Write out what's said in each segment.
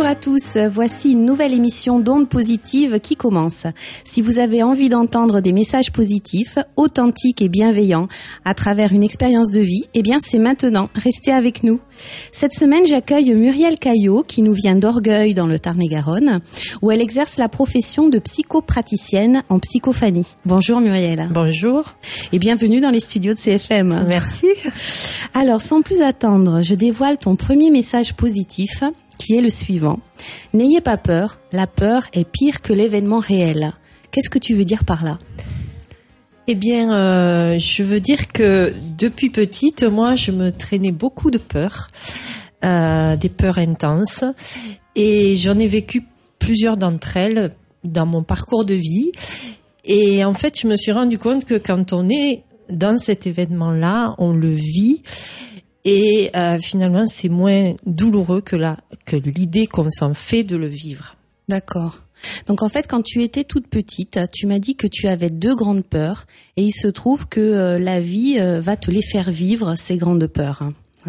à tous, voici une nouvelle émission d'Ondes Positives qui commence. Si vous avez envie d'entendre des messages positifs, authentiques et bienveillants à travers une expérience de vie, eh bien c'est maintenant, restez avec nous. Cette semaine, j'accueille Muriel Caillot qui nous vient d'Orgueil dans le Tarn-et-Garonne, où elle exerce la profession de psychopraticienne en psychophanie. Bonjour Muriel. Bonjour. Et bienvenue dans les studios de CFM. Merci. Alors, sans plus attendre, je dévoile ton premier message positif, qui est le suivant. N'ayez pas peur, la peur est pire que l'événement réel. Qu'est-ce que tu veux dire par là ? Eh bien, je veux dire que depuis petite, moi, je me traînais beaucoup de peurs, des peurs intenses, et j'en ai vécu plusieurs d'entre elles dans mon parcours de vie. Et en fait, je me suis rendu compte que quand on est dans cet événement-là, on le vit. Et finalement, c'est moins douloureux que l'idée qu'on s'en fait de le vivre. D'accord. Donc en fait, quand tu étais toute petite, tu m'as dit que tu avais 2 grandes peurs, et il se trouve que la vie va te les faire vivre, ces grandes peurs.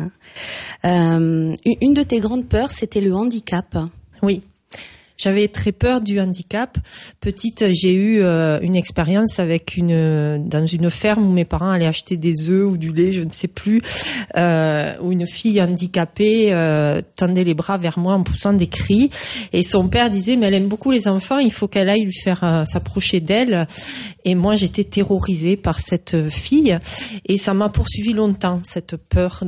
Une de tes grandes peurs, c'était le handicap. Oui. J'avais très peur du handicap. Petite, j'ai eu une expérience dans une ferme où mes parents allaient acheter des œufs ou du lait, je ne sais plus, où une fille handicapée tendait les bras vers moi en poussant des cris, et son père disait mais elle aime beaucoup les enfants, il faut qu'elle aille lui faire s'approcher d'elle. Et moi j'étais terrorisée par cette fille, et ça m'a poursuivi longtemps, cette peur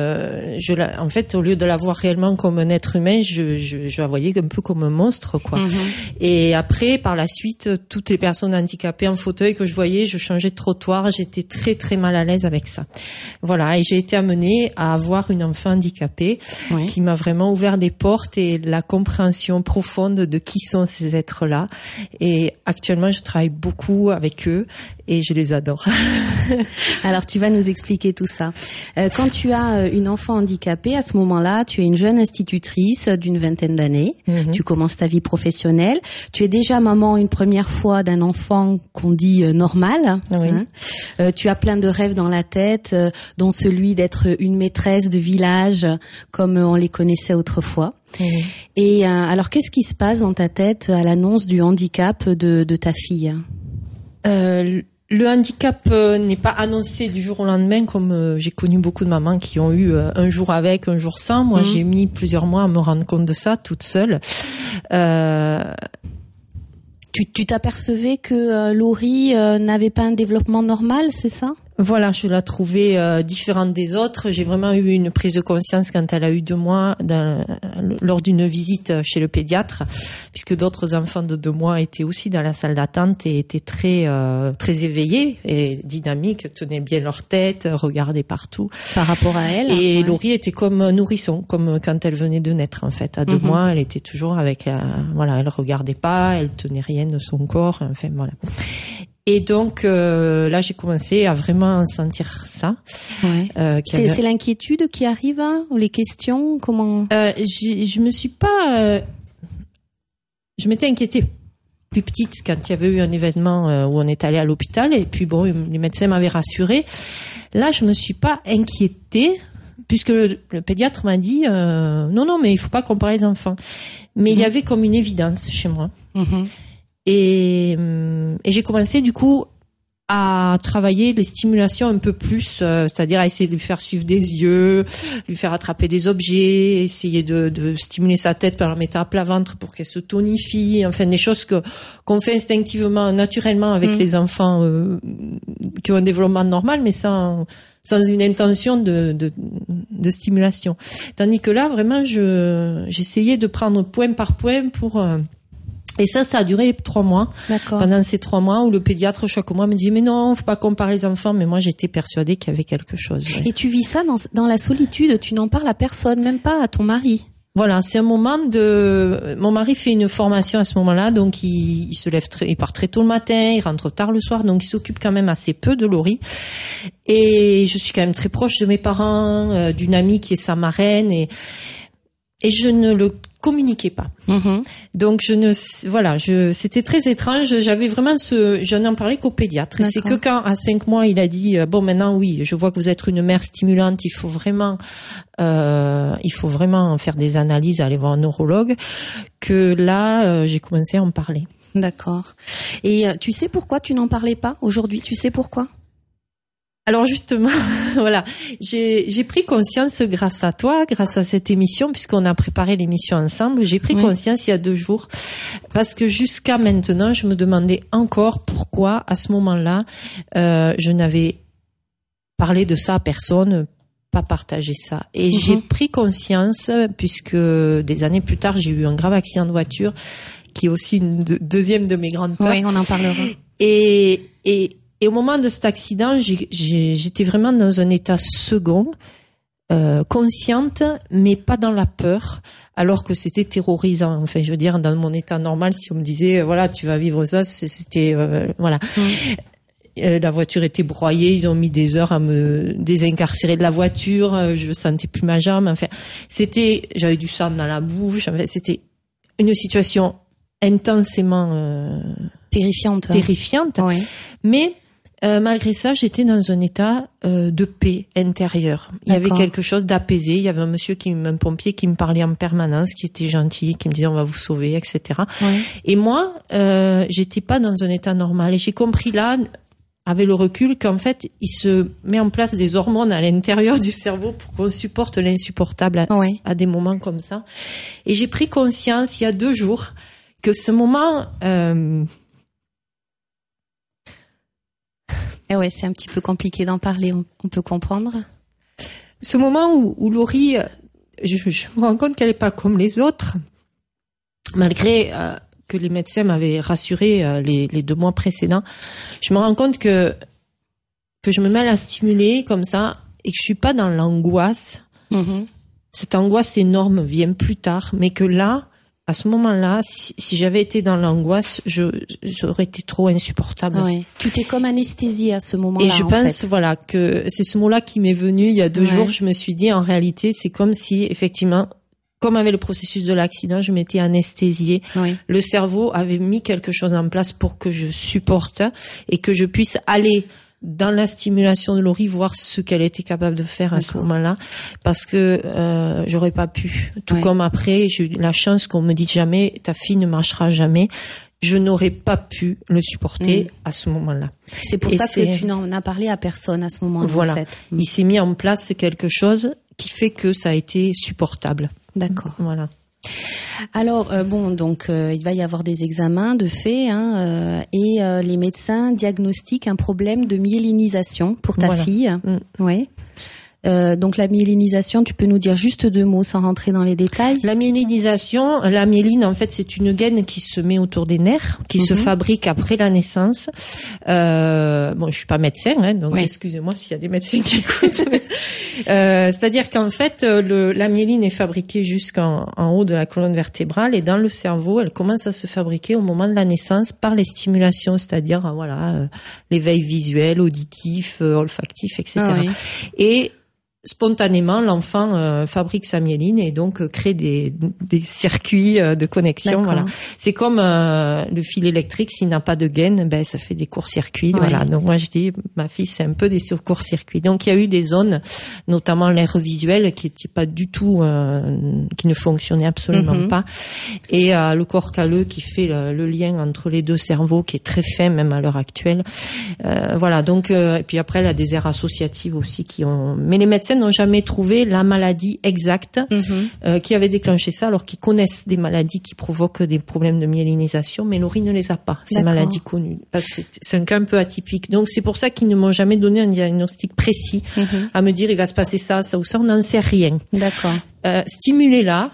en fait, au lieu de la voir réellement comme un être humain, je la voyais un peu comme un monstre, quoi. Mm-hmm. Et après, par la suite, toutes les personnes handicapées en fauteuil que je voyais, je changeais de trottoir, j'étais très très mal à l'aise avec ça. Voilà, et j'ai été amenée à avoir une enfant handicapée, oui, qui m'a vraiment ouvert des portes et la compréhension profonde de qui sont ces êtres-là. Et actuellement, je travaille beaucoup avec eux et je les adore. Alors, tu vas nous expliquer tout ça. Quand tu as une enfant handicapée, à ce moment-là, tu es une jeune institutrice d'une 20aine d'années. Mm-hmm. Tu commences ta vie professionnelle. Tu es déjà maman une première fois d'un enfant qu'on dit normal. Oui. Tu as plein de rêves dans la tête, dont celui d'être une maîtresse de village, comme on les connaissait autrefois. Mmh. Et alors, qu'est-ce qui se passe dans ta tête à l'annonce du handicap de ta fille ? Le handicap n'est pas annoncé du jour au lendemain, comme j'ai connu beaucoup de mamans qui ont eu un jour avec, un jour sans. Moi, j'ai mis plusieurs mois à me rendre compte de ça, toute seule. Tu t'apercevais que Laurie n'avait pas un développement normal, c'est ça ? Voilà, je la trouvais différente des autres. J'ai vraiment eu une prise de conscience quand elle a eu 2 mois lors d'une visite chez le pédiatre, puisque d'autres enfants de 2 mois étaient aussi dans la salle d'attente et étaient très très éveillés et dynamiques, tenaient bien leur tête, regardaient partout. Par rapport à elle. Et ouais. Laurie était comme un nourrisson, comme quand elle venait de naître en fait. À 2 mois, elle était toujours avec, elle regardait pas, elle tenait rien de son corps, enfin voilà. Et donc là, j'ai commencé à vraiment sentir ça. Ouais. C'est l'inquiétude qui arrive, hein, ou les questions, comment je me suis pas. Je m'étais inquiétée plus petite quand il y avait eu un événement où on est allé à l'hôpital, et puis bon, les médecins m'avaient rassurée. Là, je me suis pas inquiétée, puisque le pédiatre m'a dit non, mais il faut pas comparer les enfants. Mais il y avait comme une évidence chez moi. Mm-hmm. Et j'ai commencé du coup à travailler les stimulations un peu plus, c'est-à-dire à essayer de lui faire suivre des yeux, lui faire attraper des objets, essayer de stimuler sa tête par la mettre à plat ventre pour qu'elle se tonifie, enfin des choses qu'on fait instinctivement, naturellement avec les enfants qui ont un développement normal, mais sans une intention de stimulation. Tandis que là, vraiment, j'essayais de prendre point par point pour et ça a duré 3 mois. D'accord. Pendant ces 3 mois où le pédiatre chaque mois me dit mais non, faut pas comparer les enfants, mais moi j'étais persuadée qu'il y avait quelque chose. Ouais. Et tu vis ça dans la solitude, tu n'en parles à personne, même pas à ton mari. Voilà, c'est un moment mon mari fait une formation à ce moment-là, donc il se lève il part très tôt le matin, il rentre tard le soir, donc il s'occupe quand même assez peu de Laurie. Et je suis quand même très proche de mes parents, d'une amie qui est sa marraine, et je ne le communiquais pas. Donc c'était très étrange. J'avais vraiment je n'en parlais qu'au pédiatre. Et c'est que quand à 5 mois il a dit bon maintenant oui, je vois que vous êtes une mère stimulante, il faut vraiment faire des analyses, aller voir un neurologue, que là j'ai commencé à en parler. D'accord. Et tu sais pourquoi tu n'en parlais pas aujourd'hui? Tu sais pourquoi? Alors justement, voilà, j'ai pris conscience grâce à toi, grâce à cette émission, puisqu'on a préparé l'émission ensemble, j'ai pris conscience il y a 2 jours, parce que jusqu'à maintenant, je me demandais encore pourquoi, à ce moment-là, je n'avais parlé de ça à personne, pas partagé ça. Et j'ai pris conscience, puisque des années plus tard, j'ai eu un grave accident de voiture, qui est aussi une deuxième de mes grandes peurs. Oui, on en parlera. Et au moment de cet accident, j'étais vraiment dans un état second, consciente, mais pas dans la peur, alors que c'était terrorisant. Enfin, je veux dire, dans mon état normal, si on me disait, voilà, tu vas vivre ça, c'était, voilà. La voiture était broyée, ils ont mis des heures à me désincarcérer de la voiture, je sentais plus ma jambe, enfin, j'avais du sang dans la bouche, enfin, c'était une situation intensément terrifiante. Oui. Mais malgré ça, j'étais dans un état de paix intérieure. Il y avait quelque chose d'apaisé. Il y avait un pompier qui me parlait en permanence, qui était gentil, qui me disait on va vous sauver, etc. Oui. Et moi, j'étais pas dans un état normal. Et j'ai compris là, avec le recul, qu'en fait, il se met en place des hormones à l'intérieur du cerveau pour qu'on supporte l'insupportable à des moments comme ça. Et j'ai pris conscience il y a 2 jours que ce moment c'est un petit peu compliqué d'en parler, on peut comprendre. Ce moment où Laurie, je me rends compte qu'elle n'est pas comme les autres, malgré que les médecins m'avaient rassuré les 2 mois précédents. Je me rends compte que je me mets à la stimuler comme ça et que je suis pas dans l'angoisse. Cette angoisse énorme vient plus tard, mais que là, à ce moment-là, si j'avais été dans l'angoisse, j'aurais été trop insupportable. Oui. Tu t'es comme anesthésiée à ce moment-là. Et je pense, voilà, que c'est ce mot-là qui m'est venu il y a 2 jours. Je me suis dit, en réalité, c'est comme si, effectivement, comme avec le processus de l'accident, je m'étais anesthésiée. Le cerveau avait mis quelque chose en place pour que je supporte et que je puisse aller dans la stimulation de Laurie, voir ce qu'elle était capable de faire à ce moment-là, parce que j'aurais pas pu. Tout comme après, j'ai eu la chance qu'on me dise jamais, ta fille ne marchera jamais. Je n'aurais pas pu le supporter à ce moment-là. C'est pour ça que tu n'en as parlé à personne à ce moment-là. Voilà. En fait. Il s'est mis en place quelque chose qui fait que ça a été supportable. D'accord. Voilà. Alors il va y avoir des examens de fait et les médecins diagnostiquent un problème de myélinisation pour ta fille. Ouais. Donc la myélinisation, tu peux nous dire juste 2 mots sans rentrer dans les détails? La myéline en fait c'est une gaine qui se met autour des nerfs, qui se fabrique après la naissance. Je suis pas médecin, donc excusez-moi s'il y a des médecins qui écoutent. C'est-à-dire qu'en fait la myéline est fabriquée jusqu'en haut de la colonne vertébrale et dans le cerveau, elle commence à se fabriquer au moment de la naissance par les stimulations, c'est-à-dire l'éveil visuel, auditif, olfactif, etc. Et spontanément, l'enfant fabrique sa myéline et donc crée des circuits de connexion. Voilà. C'est comme le fil électrique, s'il n'a pas de gaine, ça fait des courts-circuits. Voilà. Donc moi je dis, ma fille c'est un peu des courts-circuits. Donc il y a eu des zones, notamment l'aire visuelle, qui était pas du tout, qui ne fonctionnait absolument pas, et le corps calleux qui fait le lien entre les 2 cerveaux, qui est très fin même à l'heure actuelle. Voilà. Donc et puis après il y a des aires associatives aussi mais les médecins n'ont jamais trouvé la maladie exacte qui avait déclenché ça, alors qu'ils connaissent des maladies qui provoquent des problèmes de myélinisation, mais Laurie ne les a pas, ces maladies connues. Parce que c'est un cas un peu atypique. Donc c'est pour ça qu'ils ne m'ont jamais donné un diagnostic précis à me dire il va se passer ça ou ça, on n'en sait rien. D'accord. Stimulez-la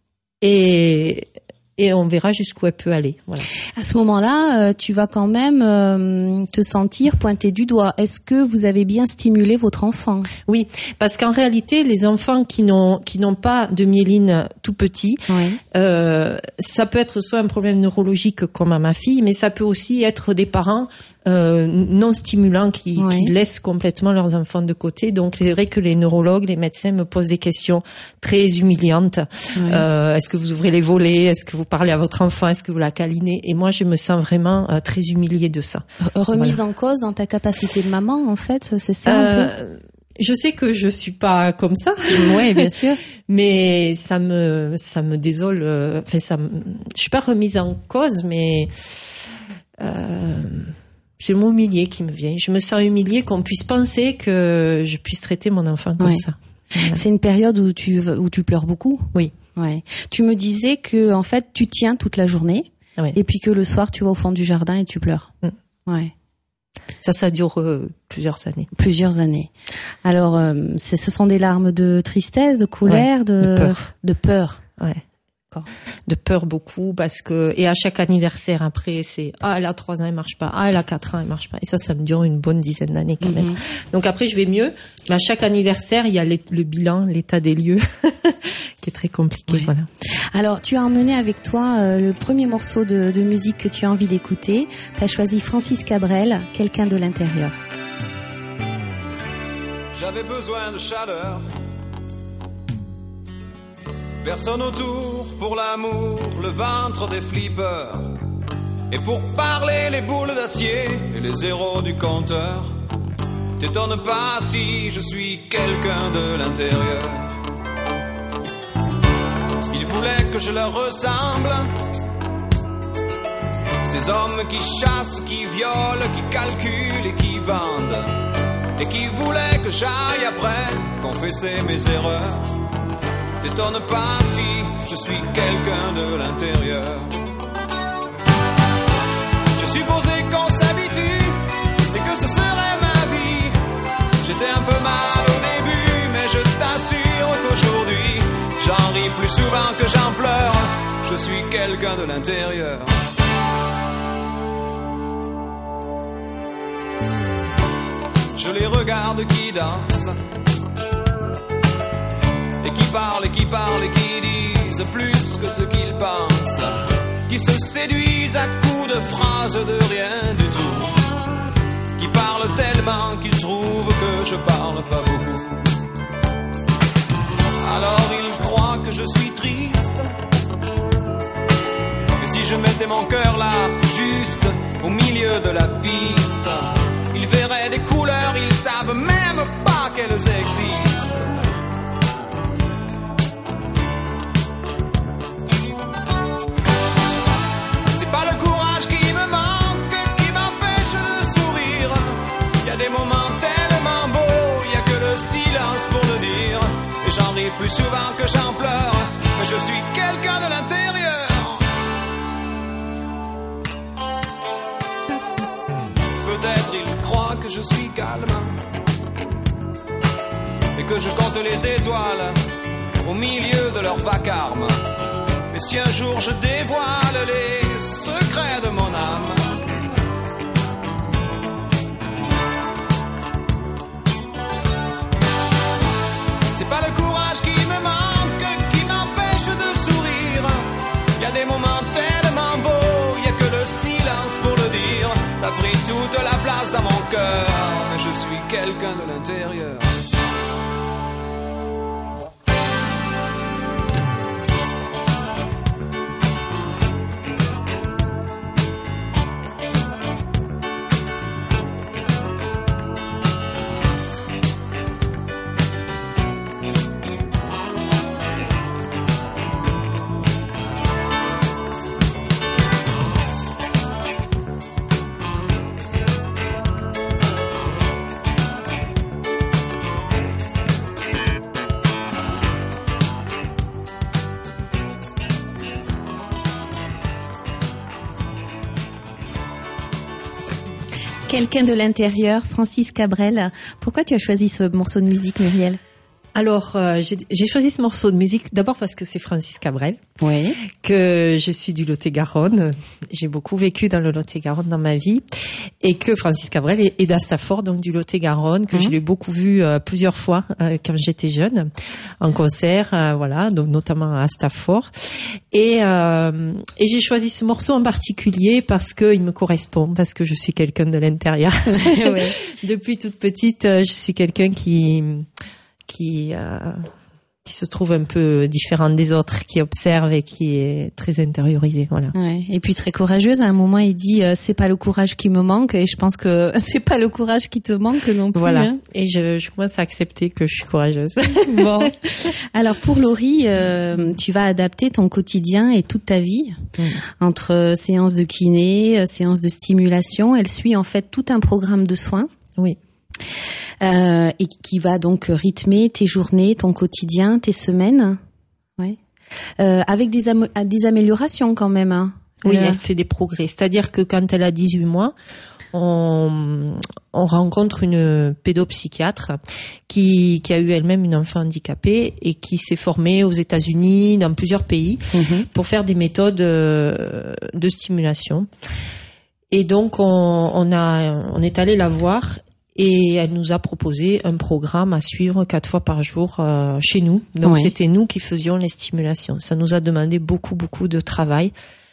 et on verra jusqu'où elle peut aller. Voilà. À ce moment-là, tu vas quand même te sentir pointé du doigt. Est-ce que vous avez bien stimulé votre enfant? Oui, parce qu'en réalité, les enfants qui n'ont pas de myéline tout petit, ça peut être soit un problème neurologique comme à ma fille, mais ça peut aussi être des parents non stimulants qui laissent complètement leurs enfants de côté. Donc c'est vrai que les neurologues, les médecins me posent des questions très humiliantes. Est-ce que vous ouvrez les volets? Est-ce que vous parlez à votre enfant? Est-ce que vous la câlinez? Et moi je me sens vraiment très humiliée de ça. Remise en cause dans ta capacité de maman, en fait, c'est ça un peu? Je sais que je suis pas comme ça. Oui, bien sûr. Mais ça me désole. Je suis pas remise en cause, mais c'est le mot humilié qui me vient. Je me sens humiliée qu'on puisse penser que je puisse traiter mon enfant comme ça. Voilà. C'est une période où tu pleures beaucoup. Oui. Ouais. Tu me disais que en fait tu tiens toute la journée, et puis que le soir tu vas au fond du jardin et tu pleures. Ouais. Ça dure plusieurs années. Plusieurs années. Alors, ce sont des larmes de tristesse, de colère, de peur. Ouais. D'accord. De peur beaucoup, parce que, et à chaque anniversaire après, c'est, elle a 3 ans, elle marche pas. Elle a 4 ans, elle marche pas. Et ça me dure une bonne dizaine d'années quand même. Donc après, je vais mieux. Mais à chaque anniversaire, il y a le bilan, l'état des lieux, qui est très compliqué, voilà. Alors, tu as emmené avec toi le premier morceau de musique que tu as envie d'écouter. Tu as choisi Francis Cabrel, Quelqu'un de l'intérieur. J'avais besoin de chaleur, personne autour pour l'amour, le ventre des flippers. Et pour parler les boules d'acier et les zéros du compteur. T'étonne pas si je suis quelqu'un de l'intérieur. Ils voulaient que je leur ressemble, ces hommes qui chassent, qui violent, qui calculent et qui vendent, et qui voulaient que j'aille après confesser mes erreurs. T'étonne pas si je suis quelqu'un de l'intérieur. J'ai supposé qu'on s'habitue et que ce serait ma vie. J'étais un peu mal au début, mais je t'assure qu'aujourd'hui j'en ris plus souvent que j'en pleure. Je suis quelqu'un de l'intérieur. Je les regarde qui dansent et qui parlent et qui parlent et qui disent plus que ce qu'ils pensent, qui se séduisent à coups de phrases de rien du tout, qui parlent tellement qu'ils trouvent que je parle pas beaucoup. Alors ils croient que je suis triste, et si je mettais mon cœur là, juste au milieu de la piste, ils verraient des couleurs, ils savent même pas qu'elles existent. C'est pas le courage qui me manque, qui m'empêche de sourire. Y a des moments tellement beaux, y a que le silence pour le dire. Et j'en ris plus souvent que j'en pleure, mais je suis quelqu'un de l'intérieur. Peut-être ils croient que je suis calme et que je compte les étoiles au milieu de leur vacarme. Et si un jour je dévoile les secrets de mon âme, c'est pas le courage qui me manque, qui m'empêche de sourire. Y a des moments tellement beaux, y a que le silence pour le dire. T'as pris toute la place dans mon cœur, mais je suis quelqu'un de l'intérieur. Quelqu'un de l'intérieur, Francis Cabrel. Pourquoi tu as choisi ce morceau de musique, Muriel ? Alors, j'ai choisi ce morceau de musique d'abord parce que c'est Francis Cabrel, Oui. que je suis du Lot-et-Garonne. J'ai beaucoup vécu dans le Lot-et-Garonne dans ma vie, et que Francis Cabrel est d'Astafort, donc du Lot-et-Garonne, que je l'ai beaucoup vu plusieurs fois quand j'étais jeune, en concert, voilà, donc notamment à Astafort. Et j'ai choisi ce morceau en particulier parce que il me correspond, parce que je suis quelqu'un de l'intérieur. Oui. Depuis toute petite, je suis quelqu'un qui se trouve un peu différente des autres, qui observe et qui est très intériorisée, voilà. Ouais. Et puis très courageuse. À un moment, il dit c'est pas le courage qui me manque, et je pense que c'est pas le courage qui te manque non plus. Voilà. Hein. Et je commence à accepter que je suis courageuse. Bon. Alors pour Laurie, tu vas adapter ton quotidien et toute ta vie entre séances de kiné, séances de stimulation. Elle suit en fait tout un programme de soins. Oui. Et qui va donc rythmer tes journées, ton quotidien, tes semaines. Ouais. Avec des améliorations quand même. Hein. Oui, elle fait des progrès. C'est-à-dire que quand elle a 18 mois, on rencontre une pédopsychiatre qui a eu elle-même une enfant handicapée et qui s'est formée aux États-Unis, dans plusieurs pays, pour faire des méthodes de stimulation. Et donc on est allé la voir. Et elle nous a proposé un programme à suivre 4 fois par jour chez nous. Donc c'était nous qui faisions les stimulations. Ça nous a demandé beaucoup de travail,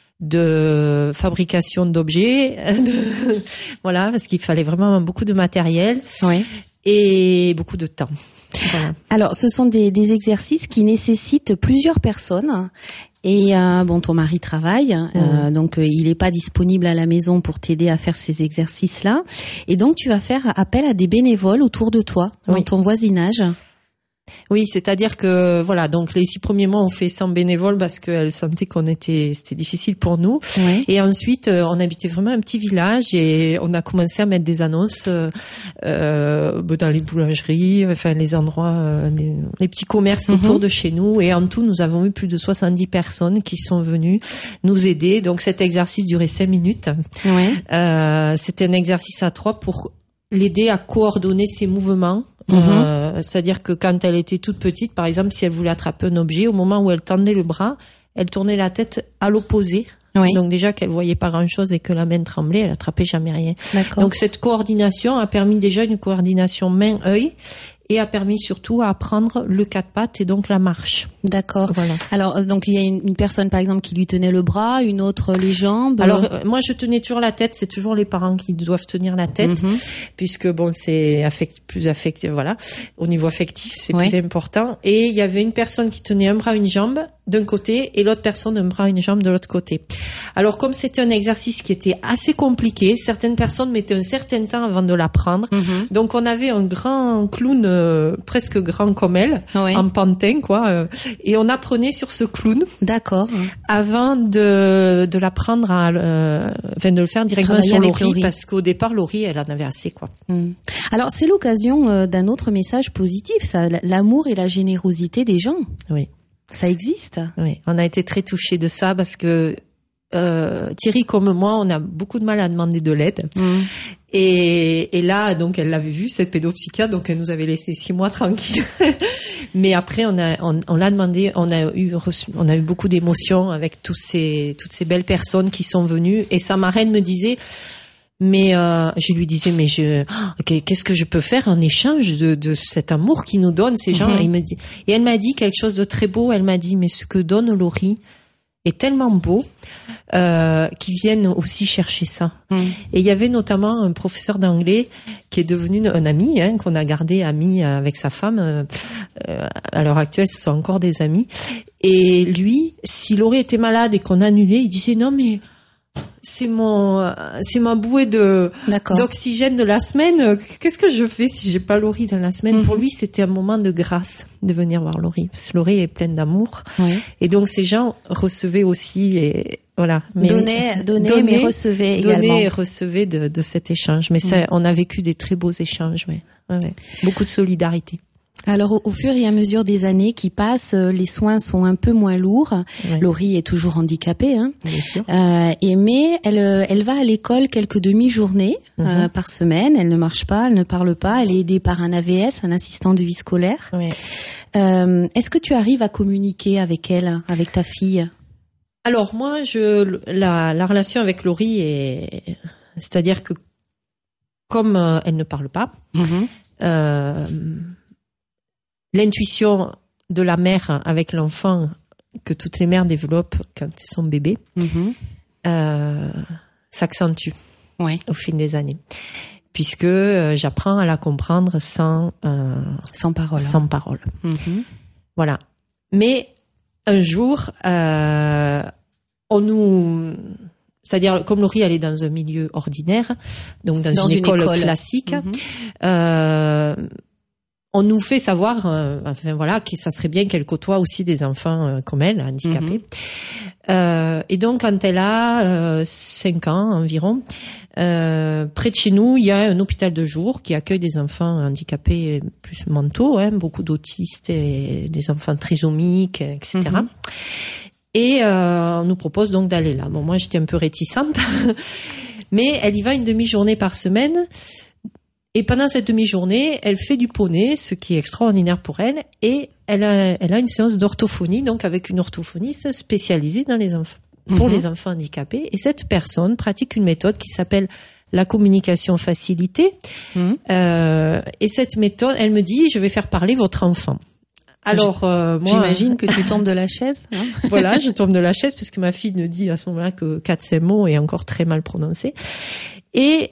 de fabrication d'objets, voilà, parce qu'il fallait vraiment beaucoup de matériel et beaucoup de temps. Voilà. Alors, ce sont des exercices qui nécessitent plusieurs personnes. Et ton mari travaille, donc il est pas disponible à la maison pour t'aider à faire ces exercices-là. Et donc tu vas faire appel à des bénévoles autour de toi, dans ton voisinage. Oui, c'est-à-dire que voilà, donc les 6 premiers mois on fait sans bénévoles parce qu'elle sentait c'était difficile pour nous. Ouais. Et ensuite on habitait vraiment un petit village et on a commencé à mettre des annonces dans les boulangeries, enfin les endroits, les petits commerces autour de chez nous. Et en tout, nous avons eu plus de 70 personnes qui sont venues nous aider. Donc cet exercice durait 5 minutes. Ouais. C'était un exercice à 3 pour l'aider à coordonner ses mouvements. C'est-à-dire que quand elle était toute petite, par exemple, si elle voulait attraper un objet, au moment où elle tendait le bras, elle tournait la tête à l'opposé. Oui. Donc déjà qu'elle voyait pas grand-chose et que la main tremblait, elle attrapait jamais rien. D'accord. Donc cette coordination a permis déjà une coordination main-œil et a permis surtout à apprendre le 4 pattes et donc la marche. D'accord. Voilà. Alors donc il y a une personne par exemple qui lui tenait le bras, une autre les jambes. Alors moi je tenais toujours la tête, c'est toujours les parents qui doivent tenir la tête puisque bon c'est plus affectif, voilà, au niveau affectif c'est plus important. Et il y avait une personne qui tenait un bras, une jambe d'un côté et l'autre personne un bras, une jambe de l'autre côté. Alors comme c'était un exercice qui était assez compliqué, certaines personnes mettaient un certain temps avant de l'apprendre. Donc on avait un grand clown presque grand comme elle, en pantin quoi, et on apprenait sur ce clown. D'accord. Avant de l'apprendre de le faire directement sur Laurie, parce qu'au départ Laurie elle en avait assez quoi. Alors c'est l'occasion d'un autre message positif, ça, l'amour et la générosité des gens. Oui. Ça existe. Oui, on a été très touchés de ça parce que Thierry comme moi, on a beaucoup de mal à demander de l'aide. Et là, donc, elle l'avait vu, cette pédopsychiatre, donc elle nous avait laissé 6 mois tranquilles. Mais après, on l'a demandé, on a eu beaucoup d'émotions avec toutes ces belles personnes qui sont venues. Et sa marraine me disait, mais je lui disais, mais qu'est-ce que je peux faire en échange de cet amour qu'ils nous donnent ces gens? Et elle m'a dit quelque chose de très beau. Elle m'a dit, mais ce que donne Laurie est tellement beau qu'ils viennent aussi chercher ça. Et il y avait notamment un professeur d'anglais qui est devenu un ami, qu'on a gardé ami avec sa femme. À l'heure actuelle, ce sont encore des amis. Et lui, si Laurie était malade et qu'on annulait, il disait non mais c'est ma bouée d'oxygène de la semaine. Qu'est-ce que je fais si j'ai pas Laurie dans la semaine? Pour lui, c'était un moment de grâce de venir voir Laurie. Parce que Laurie est pleine d'amour. Et donc, ces gens recevaient aussi, et voilà. Donner, mais recevaient également. Donner et recevaient de cet échange. Mais ça, on a vécu des très beaux échanges, ouais. Beaucoup de solidarité. Alors au fur et à mesure des années qui passent, les soins sont un peu moins lourds. Oui. Laurie est toujours handicapée, hein. Bien sûr. Mais elle va à l'école quelques demi-journées par semaine. Elle ne marche pas, elle ne parle pas. Elle est aidée par un AVS, un assistant de vie scolaire. Oui. Est-ce que tu arrives à communiquer avec elle, avec ta fille? Alors moi, la relation avec Laurie c'est-à-dire que comme elle ne parle pas, l'intuition de la mère avec l'enfant que toutes les mères développent quand ils sont bébés s'accentue au fil des années, puisque j'apprends à la comprendre sans parole. Sans parole. Voilà. Mais un jour, c'est-à-dire, comme Laurie, elle est dans un milieu ordinaire, donc dans une école classique, on nous fait savoir, que ça serait bien qu'elle côtoie aussi des enfants comme elle, handicapés. Et donc, quand elle a 5 ans environ, près de chez nous, il y a un hôpital de jour qui accueille des enfants handicapés plus mentaux, beaucoup d'autistes et des enfants trisomiques, etc. Et on nous propose donc d'aller là. Bon, moi, j'étais un peu réticente, mais elle y va une demi-journée par semaine. Et pendant cette demi-journée, elle fait du poney, ce qui est extraordinaire pour elle. Et elle a une séance d'orthophonie, donc avec une orthophoniste spécialisée dans les enfants, pour les enfants handicapés. Et cette personne pratique une méthode qui s'appelle la communication facilitée. Et cette méthode, elle me dit, je vais faire parler votre enfant. Alors, moi, j'imagine que tu tombes de la chaise. Hein. Voilà, je tombe de la chaise parce que ma fille ne dit à ce moment-là que 4-5 mots et encore très mal prononcés. Et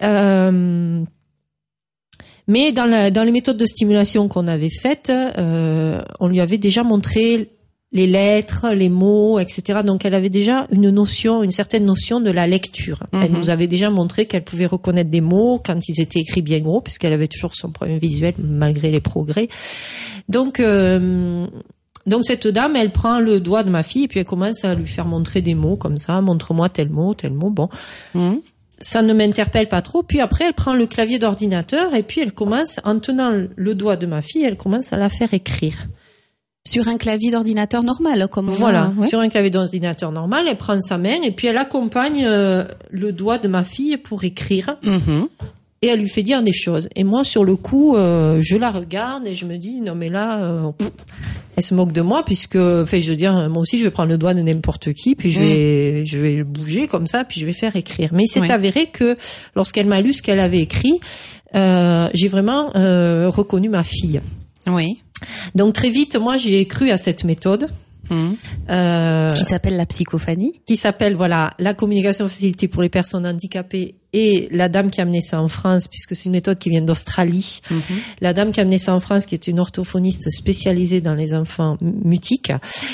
mais dans les méthodes de stimulation qu'on avait faites, on lui avait déjà montré les lettres, les mots, etc. Donc elle avait déjà une certaine notion de la lecture. Elle nous avait déjà montré qu'elle pouvait reconnaître des mots quand ils étaient écrits bien gros, puisqu'elle avait toujours son premier visuel malgré les progrès. Donc cette dame, elle prend le doigt de ma fille et puis elle commence à lui faire montrer des mots comme ça. Montre-moi tel mot, tel mot. Bon. Ça ne m'interpelle pas trop. Puis après, elle prend le clavier d'ordinateur et puis elle commence, en tenant le doigt de ma fille, elle commence à la faire écrire. Sur un clavier d'ordinateur normal, comme voilà, sur un clavier d'ordinateur normal, elle prend sa main et puis elle accompagne le doigt de ma fille pour écrire. Et elle lui fait dire des choses. Et moi, sur le coup, je la regarde et je me dis, non mais là, elle se moque de moi puisque, je veux dire, moi aussi, je vais prendre le doigt de n'importe qui, puis je vais le bouger comme ça, puis je vais faire écrire. Mais il s'est avéré que lorsqu'elle m'a lu ce qu'elle avait écrit, j'ai vraiment reconnu ma fille. Oui. Donc très vite, moi, j'ai cru à cette méthode. Qui s'appelle la psychophanie. Qui s'appelle, la communication facilitée pour les personnes handicapées. Et la dame qui a amené ça en France, puisque c'est une méthode qui vient d'Australie. La dame qui a amené ça en France, qui est une orthophoniste spécialisée dans les enfants mutiques,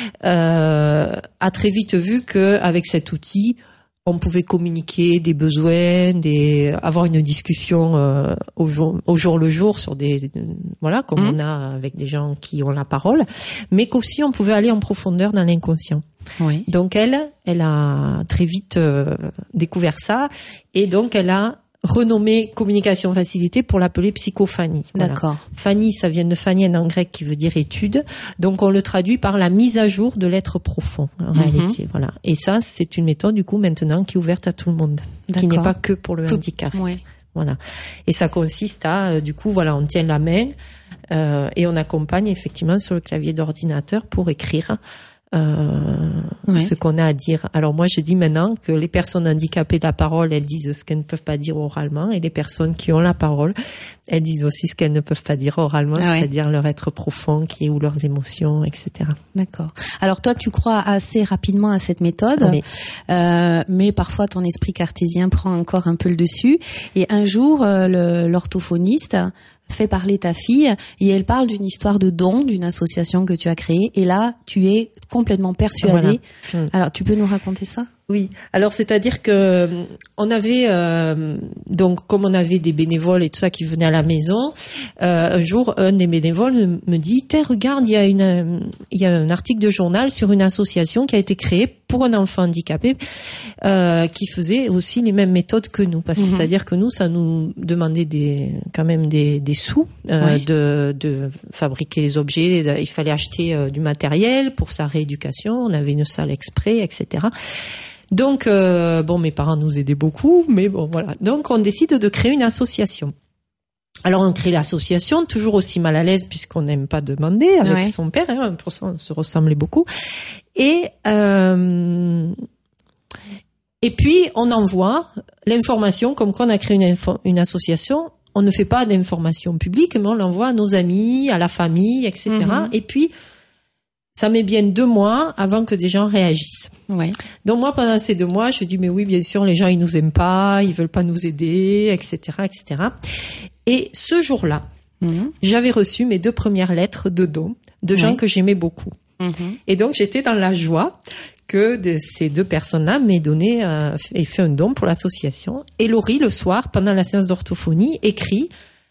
a très vite vu que avec cet outil, on pouvait communiquer des besoins, avoir une discussion au jour le jour sur comme on a avec des gens qui ont la parole, mais qu'aussi on pouvait aller en profondeur dans l'inconscient. Oui. Donc elle a très vite découvert ça et donc elle a renommé communication facilitée pour l'appeler psychophanie. D'accord. Phanie, ça vient de phanien en grec qui veut dire étude. Donc on le traduit par la mise à jour de l'être profond en réalité. Voilà. Et ça, c'est une méthode du coup maintenant qui est ouverte à tout le monde, qui n'est pas que pour le handicap. Voilà. Et ça consiste à on tient la main et on accompagne effectivement sur le clavier d'ordinateur pour écrire. Ce qu'on a à dire. Alors moi, je dis maintenant que les personnes handicapées de la parole, elles disent ce qu'elles ne peuvent pas dire oralement, et les personnes qui ont la parole, elles disent aussi ce qu'elles ne peuvent pas dire oralement, c'est-à-dire leur être profond, ou leurs émotions, etc. D'accord. Alors toi, tu crois assez rapidement à cette méthode, mais parfois ton esprit cartésien prend encore un peu le dessus. Et un jour, l'orthophoniste fait parler ta fille et elle parle d'une histoire de don d'une association que tu as créée et là tu es complètement persuadée. Alors tu peux nous raconter ça ? Oui. Alors c'est-à-dire que on avait donc comme on avait des bénévoles et tout ça qui venaient à la maison, un jour un des bénévoles me dit regarde, il y a un article de journal sur une association qui a été créée pour un enfant handicapé qui faisait aussi les mêmes méthodes que nous, parce que c'est-à-dire que nous ça nous demandait quand même des sous de fabriquer les objets, il fallait acheter du matériel pour sa rééducation, on avait une salle exprès, etc. Donc, mes parents nous aidaient beaucoup, mais bon, voilà. Donc, on décide de créer une association. Alors, on crée l'association, toujours aussi mal à l'aise puisqu'on n'aime pas demander avec son père, hein, pour ça, on se ressemblait beaucoup. Et puis, on envoie l'information comme quoi on a créé une association. On ne fait pas d'information publique, mais on l'envoie à nos amis, à la famille, etc. Et puis, ça met bien 2 mois avant que des gens réagissent. Ouais. Donc moi, pendant ces 2 mois, je dis mais oui, bien sûr, les gens ils nous aiment pas, ils veulent pas nous aider, etc., etc. Et ce jour-là, j'avais reçu mes 2 premières lettres de dons de gens que j'aimais beaucoup. Et donc j'étais dans la joie que ces 2 personnes-là m'aient donné et fait un don pour l'association. Et Laurie, le soir, pendant la séance d'orthophonie, écrit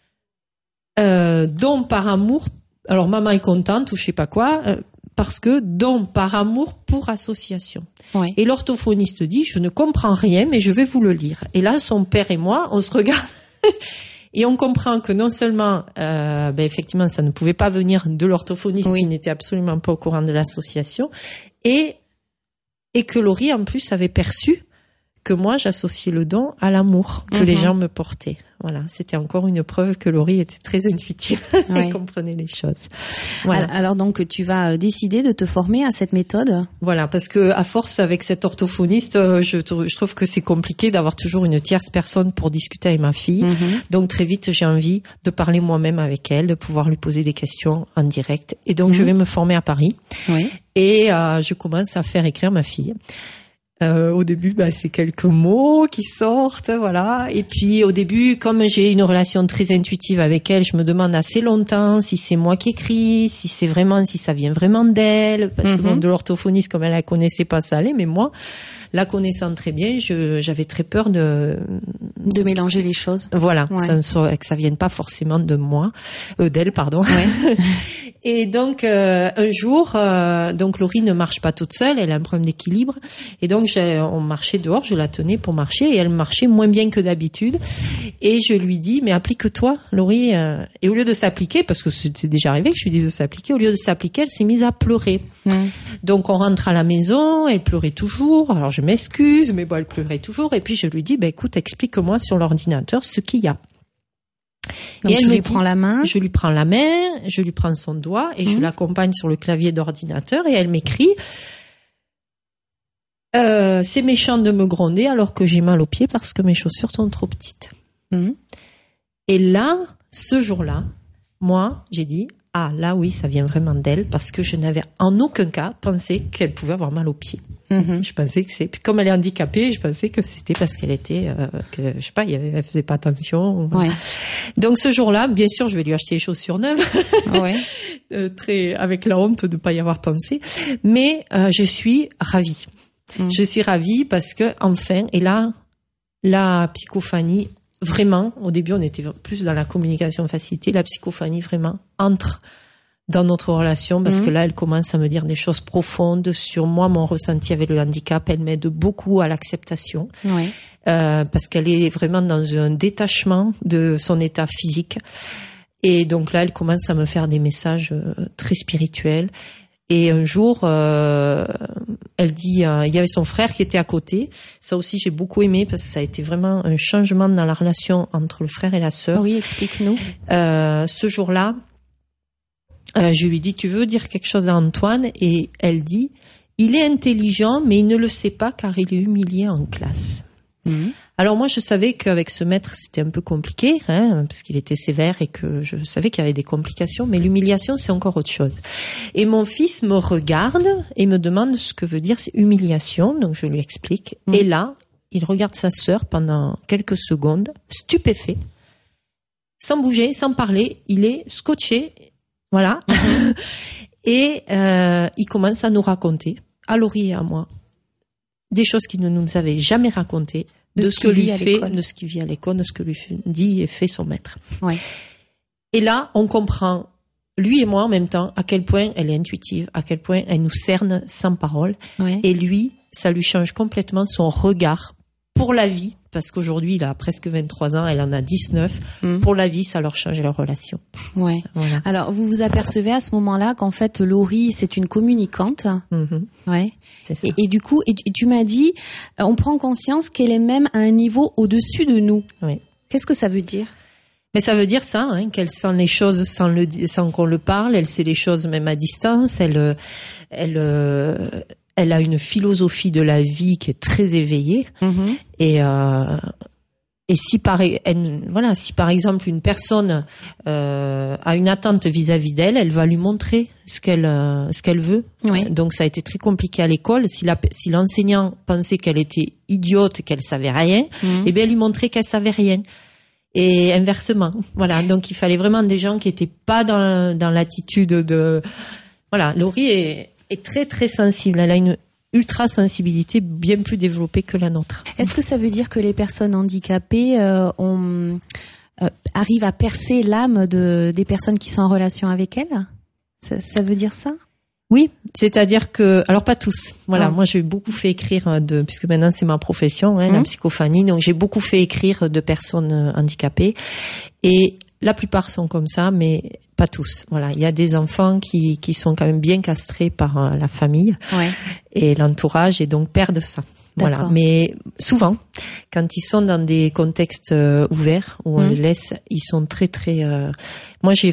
don par amour. Alors maman est contente ou je sais pas quoi. Parce que don par amour pour association. Ouais. Et l'orthophoniste dit, je ne comprends rien, mais je vais vous le lire. Et là, son père et moi, on se regarde et on comprend que non seulement, effectivement, ça ne pouvait pas venir de l'orthophoniste qui n'était absolument pas au courant de l'association, et que Laurie, en plus, avait perçu que moi, j'associais le don à l'amour que les gens me portaient. Voilà, c'était encore une preuve que Laurie était très intuitive et comprenait les choses. Voilà. Alors donc tu vas décider de te former à cette méthode. Voilà, parce que à force avec cet orthophoniste, je trouve que c'est compliqué d'avoir toujours une tierce personne pour discuter avec ma fille. Donc très vite, j'ai envie de parler moi-même avec elle, de pouvoir lui poser des questions en direct. Et donc je vais me former à Paris. Et je commence à faire écrire ma fille. Au début, c'est quelques mots qui sortent, voilà. Et puis, au début, comme j'ai une relation très intuitive avec elle, je me demande assez longtemps si c'est moi qui écris, si ça vient vraiment d'elle. Parce que de l'orthophoniste, comme elle la connaissait pas, ça allait. Mais moi, la connaissant très bien, j'avais très peur de mélanger les choses. Voilà. Que ça vienne pas forcément de moi, d'elle, pardon. Et donc, un jour, donc Laurie ne marche pas toute seule, elle a un problème d'équilibre. Et donc, on marchait dehors, je la tenais pour marcher et elle marchait moins bien que d'habitude. Et je lui dis, mais applique-toi, Laurie. Et au lieu de s'appliquer, parce que c'était déjà arrivé que je lui dise de s'appliquer, au lieu de s'appliquer, elle s'est mise à pleurer. Donc, on rentre à la maison, elle pleurait toujours. Alors, je m'excuse, mais bon, elle pleurait toujours. Et puis, je lui dis, écoute, explique-moi sur l'ordinateur ce qu'il y a. Donc, tu lui prends la main. Je lui prends la main, je lui prends son doigt et je l'accompagne sur le clavier d'ordinateur et elle m'écrit c'est méchant de me gronder alors que j'ai mal aux pieds parce que mes chaussures sont trop petites. Et là, ce jour-là, moi, j'ai dit là oui, ça vient vraiment d'elle parce que je n'avais en aucun cas pensé qu'elle pouvait avoir mal aux pieds. Je pensais que puis comme elle est handicapée, je pensais que c'était parce qu'elle était elle faisait pas attention. Voilà. Donc ce jour-là, bien sûr, je vais lui acheter les chaussures neuves. Très avec la honte de pas y avoir pensé, mais je suis ravie. Je suis ravie parce que enfin, et là la psychophanie vraiment, au début on était plus dans la communication facilitée, la psychophanie vraiment entre dans notre relation parce que là elle commence à me dire des choses profondes sur moi, mon ressenti avec le handicap. Elle m'aide beaucoup à l'acceptation parce qu'elle est vraiment dans un détachement de son état physique et donc là elle commence à me faire des messages très spirituels. Et un jour, elle dit, il y avait son frère qui était à côté. Ça aussi, j'ai beaucoup aimé parce que ça a été vraiment un changement dans la relation entre le frère et la sœur. Oui, explique-nous. Ce jour-là, je lui dis, tu veux dire quelque chose à Antoine? Et elle dit, il est intelligent, mais il ne le sait pas car il est humilié en classe. Alors moi, je savais qu'avec ce maître, c'était un peu compliqué, parce qu'il était sévère et que je savais qu'il y avait des complications, mais l'humiliation, c'est encore autre chose. Et mon fils me regarde et me demande ce que veut dire humiliation, donc je lui explique. Et là, il regarde sa sœur pendant quelques secondes, stupéfait, sans bouger, sans parler, il est scotché, voilà. Et il commence à nous raconter, à Laurie et à moi, des choses qu'il ne nous avait jamais racontées, de ce que lui fait, de ce qu'il vit à l'école, de ce que lui dit et fait son maître. Ouais. Et là, on comprend, lui et moi en même temps, à quel point elle est intuitive, à quel point elle nous cerne sans parole. Ouais. Et lui, ça lui change complètement son regard pour la vie, parce qu'aujourd'hui, il a presque 23 ans, elle en a 19. Pour la vie, ça leur change leur relation. Ouais. Voilà. Alors, vous vous apercevez à ce moment-là qu'en fait, Laurie, c'est une communicante. Ouais. C'est ça. Et du coup, tu m'as dit, on prend conscience qu'elle est même à un niveau au-dessus de nous. Oui. Qu'est-ce que ça veut dire? Mais ça veut dire ça, qu'elle sent les choses sans qu'on le parle, elle sait les choses même à distance, elle a une philosophie de la vie qui est très éveillée. Et si par exemple une personne a une attente vis-à-vis d'elle, elle va lui montrer ce qu'elle veut. Oui. Donc ça a été très compliqué à l'école. Si l'enseignant pensait qu'elle était idiote, qu'elle savait rien, eh bien elle lui montrait qu'elle savait rien. Et inversement, voilà. Donc il fallait vraiment des gens qui étaient pas dans l'attitude de. Voilà, Laurie est très très sensible. Elle a une ultra sensibilité bien plus développée que la nôtre. Est-ce que ça veut dire que les personnes handicapées arrivent à percer l'âme des personnes qui sont en relation avec elles? Ça veut dire ça? Oui, c'est-à-dire que, alors pas tous. Voilà, moi j'ai beaucoup fait écrire puisque maintenant c'est ma profession, la psychophanie. Donc j'ai beaucoup fait écrire de personnes handicapées et la plupart sont comme ça, mais pas tous. Voilà, il y a des enfants qui sont quand même bien castrés par la famille et l'entourage et donc perdent ça. D'accord. Voilà, mais souvent, quand ils sont dans des contextes ouverts où on les laisse, ils sont très très. Moi, j'ai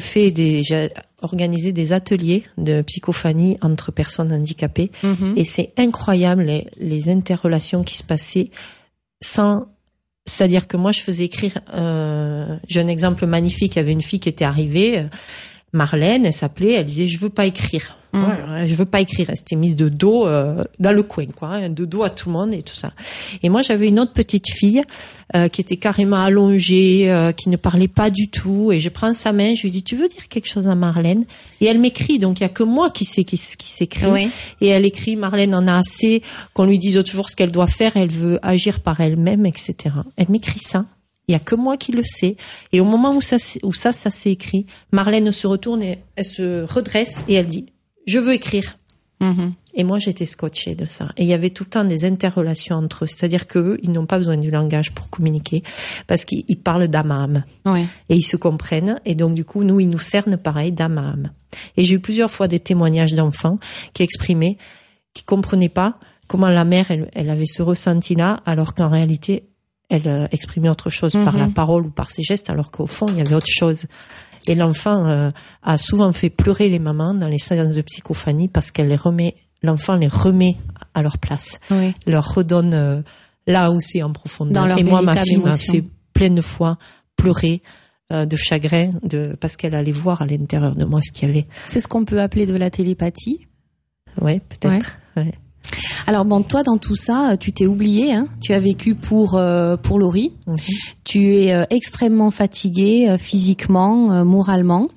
organisé des ateliers de psychophanie entre personnes handicapées et c'est incroyable les interrelations qui se passaient c'est-à-dire que moi, je faisais écrire. J'ai un exemple magnifique. Il y avait une fille qui était arrivée, Marlène, elle s'appelait. Elle disait je veux pas écrire. Je veux pas écrire. Elle s'était mise de dos dans le coin, quoi, de dos à tout le monde et tout ça. Et moi, j'avais une autre petite fille qui était carrément allongée, qui ne parlait pas du tout. Et je prends sa main, je lui dis tu veux dire quelque chose à Marlène? Et elle m'écrit. Donc il y a que moi qui sais qui s'écrit. Oui. Et elle écrit Marlène en a assez qu'on lui dise toujours ce qu'elle doit faire. Elle veut agir par elle-même, etc. Elle m'écrit ça. Il y a que moi qui le sais. Et au moment où ça s'est écrit, Marlène se retourne et elle se redresse et elle dit je veux écrire. Et moi, j'étais scotchée de ça. Et il y avait tout le temps des interrelations entre eux. C'est-à-dire qu'eux, ils n'ont pas besoin du langage pour communiquer parce qu'ils parlent d'âme à âme. Ouais. Et ils se comprennent. Et donc, du coup, nous, ils nous cernent pareil d'âme à âme. Et j'ai eu plusieurs fois des témoignages d'enfants qui exprimaient, qui comprenaient pas comment la mère, elle avait ce ressenti-là, alors qu'en réalité, elle exprimait autre chose par la parole ou par ses gestes, alors qu'au fond, il y avait autre chose. Et l'enfant a souvent fait pleurer les mamans dans les séances de psychophanie parce l'enfant les remet à leur place, leur redonne là où c'est en profondeur. Et moi, ma fille m'a fait plein de fois pleurer de chagrin, parce qu'elle allait voir à l'intérieur de moi ce qu'il y avait. C'est ce qu'on peut appeler de la télépathie. Oui, peut-être. Ouais. Alors bon, toi dans tout ça, tu t'es oublié, tu as vécu pour Laurie. Tu es extrêmement fatiguée physiquement, moralement.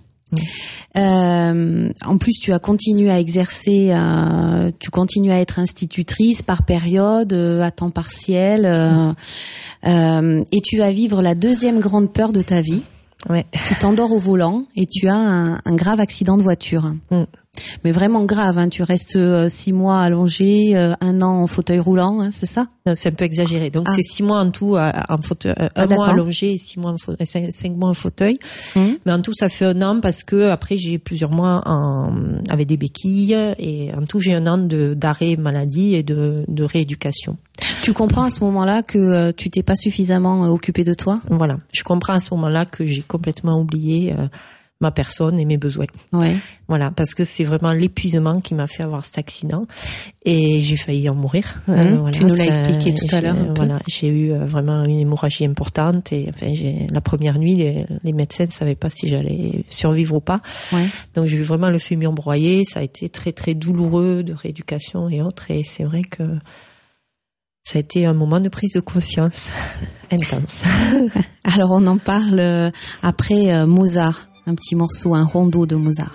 En plus, tu as continué à exercer, tu continues à être institutrice par période, à temps partiel, et tu vas vivre la deuxième grande peur de ta vie. Ouais. Tu t'endors au volant et tu as un grave accident de voiture. Mais vraiment grave, tu restes 6 mois allongé, 1 an en fauteuil roulant, c'est ça? Non, c'est un peu exagéré. Donc c'est 6 mois en tout en fauteuil, 1 mois allongé et 5 mois en fauteuil. Mais en tout ça fait 1 an parce que après j'ai plusieurs mois avec des béquilles et en tout j'ai 1 an d'arrêt maladie et de rééducation. Tu comprends à ce moment-là que tu t'es pas suffisamment occupé de toi? Voilà, je comprends à ce moment-là que j'ai complètement oublié ma personne et mes besoins. Ouais. Voilà, parce que c'est vraiment l'épuisement qui m'a fait avoir cet accident et j'ai failli en mourir. Voilà, tu nous l'as expliqué tout à l'heure. Voilà, j'ai eu vraiment une hémorragie importante et enfin la première nuit les médecins ne savaient pas si j'allais survivre ou pas. Ouais. Donc j'ai eu vraiment le fémur broyé, ça a été très très douloureux de rééducation et autres et c'est vrai que ça a été un moment de prise de conscience intense. Alors on en parle après Mozart. Un petit morceau, un rondo de Mozart.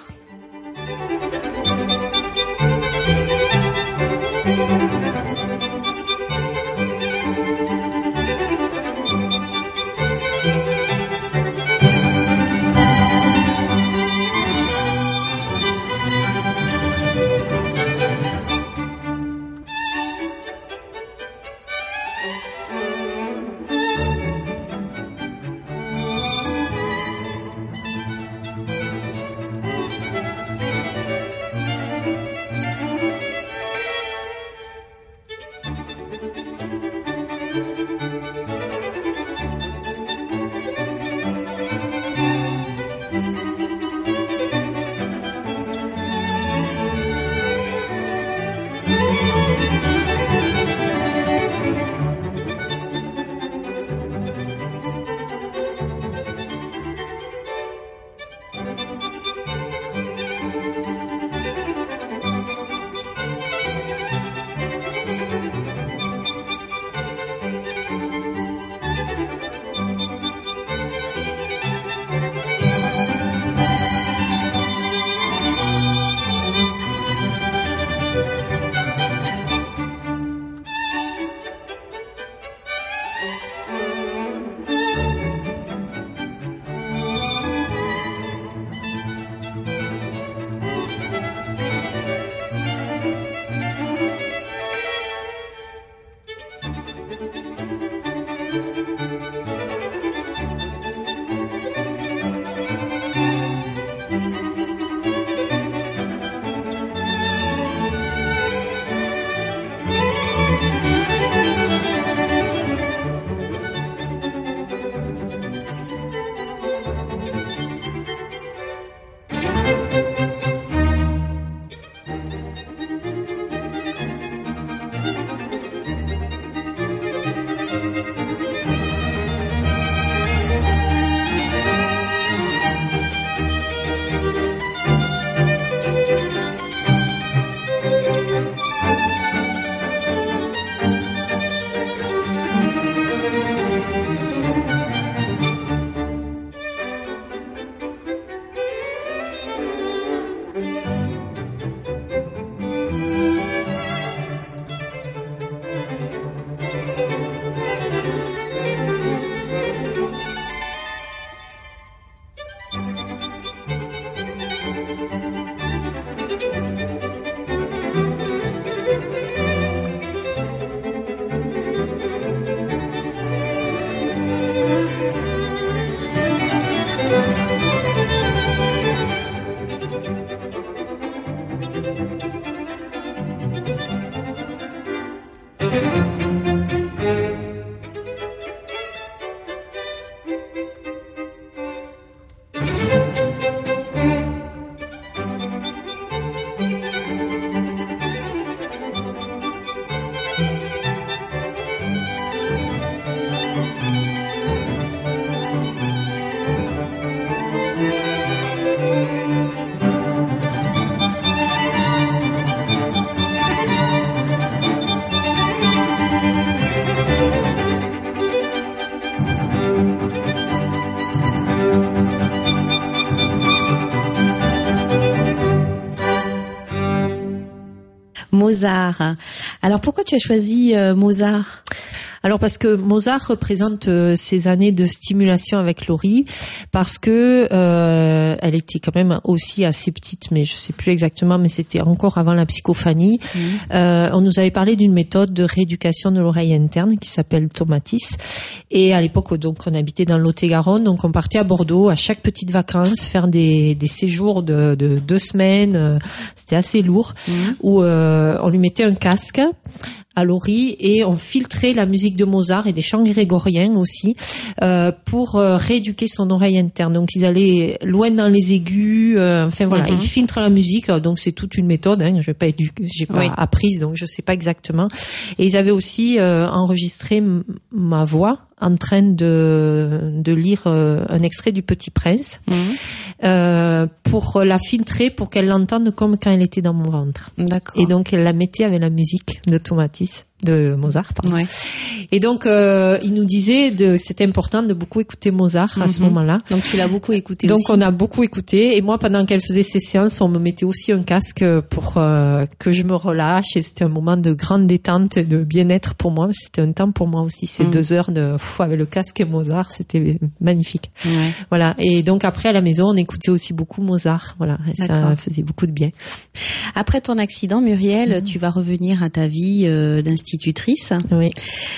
Mozart. Alors pourquoi tu as choisi Mozart ? Alors parce que Mozart représente ces années de stimulation avec Laurie, parce que elle était quand même aussi assez petite, mais je sais plus exactement, mais c'était encore avant la psychophanie. On nous avait parlé d'une méthode de rééducation de l'oreille interne qui s'appelle Tomatis, et à l'époque donc on habitait dans le Lot-et-Garonne, donc on partait à Bordeaux à chaque petite vacances faire des séjours de 2 semaines, c'était assez lourd, où on lui mettait un casque à Laurie et on filtrait la musique de Mozart et des chants grégoriens aussi pour rééduquer son oreille interne. Donc ils allaient loin dans les aigus, enfin voilà, ils filtrent la musique, donc c'est toute une méthode, hein, j'ai pas apprise, donc je sais pas exactement. Et ils avaient aussi enregistré ma voix en train de lire un extrait du Petit Prince pour la filtrer, pour qu'elle l'entende comme quand elle était dans mon ventre. D'accord. Et donc elle la mettait avec la musique de de Mozart. Pardon. Ouais. Et donc il nous disait que c'était important de beaucoup écouter Mozart à ce moment-là. Donc tu l'as beaucoup écouté donc aussi. On a beaucoup écouté, et moi pendant qu'elle faisait ses séances, on me mettait aussi un casque pour que je me relâche, et c'était un moment de grande détente et de bien-être pour moi. C'était un temps pour moi aussi, ces 2 heures avec le casque et Mozart, c'était magnifique. Ouais. Voilà. Et donc après à la maison, on écoutait aussi beaucoup Mozart. Voilà. Et ça faisait beaucoup de bien. Après ton accident, Muriel, tu vas revenir à ta vie d'institutrice. Oui.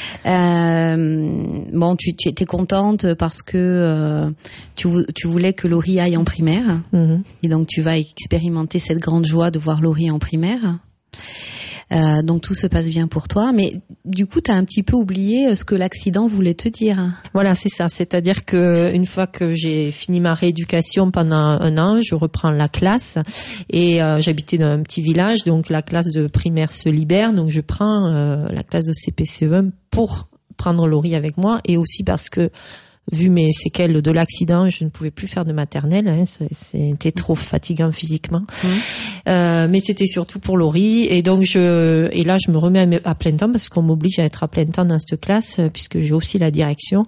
Bon, tu étais contente parce que tu voulais que Laurie aille en primaire. Et donc tu vas expérimenter cette grande joie de voir Laurie en primaire. Donc tout se passe bien pour toi, mais du coup tu as un petit peu oublié ce que l'accident voulait te dire. Voilà, c'est ça. C'est-à-dire que une fois que j'ai fini ma rééducation pendant 1 an, je reprends la classe, et j'habitais dans un petit village, donc la classe de primaire se libère, donc je prends la classe de CP-CE1 pour prendre Laurie avec moi, et aussi parce que vu mes séquelles de l'accident, je ne pouvais plus faire de maternelle, hein, c'était trop fatigant physiquement. Mais c'était surtout pour Laurie, et donc et là je me remets à plein temps, parce qu'on m'oblige à être à plein temps dans cette classe, puisque j'ai aussi la direction,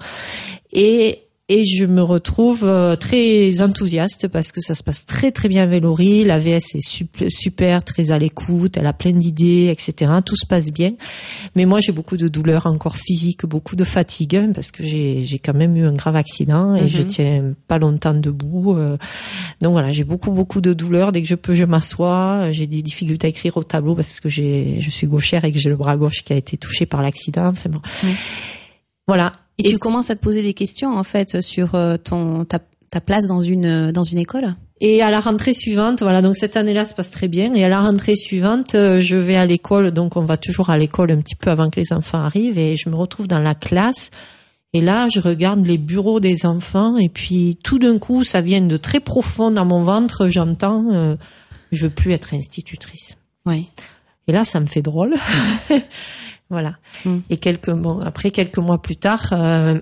et je me retrouve très enthousiaste parce que ça se passe très très bien avec Laurie. La VS est super, très à l'écoute, elle a plein d'idées, etc. Tout se passe bien. Mais moi j'ai beaucoup de douleurs encore physiques, beaucoup de fatigue, parce que j'ai quand même eu un grave accident et je tiens pas longtemps debout. Donc voilà, j'ai beaucoup de douleurs. Dès que je peux, je m'assois. J'ai des difficultés à écrire au tableau parce que je suis gauchère et que j'ai le bras gauche qui a été touché par l'accident. Enfin bon. Voilà. Et tu commences à te poser des questions en fait sur ta place dans une école. Et à la rentrée suivante, voilà, donc cette année-là se passe très bien. Et à la rentrée suivante, je vais à l'école, donc on va toujours à l'école un petit peu avant que les enfants arrivent, et je me retrouve dans la classe. Et là, je regarde les bureaux des enfants, et puis tout d'un coup, ça vient de très profond dans mon ventre. J'entends, je veux plus être institutrice. Oui. Et là, ça me fait drôle. Voilà. Et après quelques mois plus tard,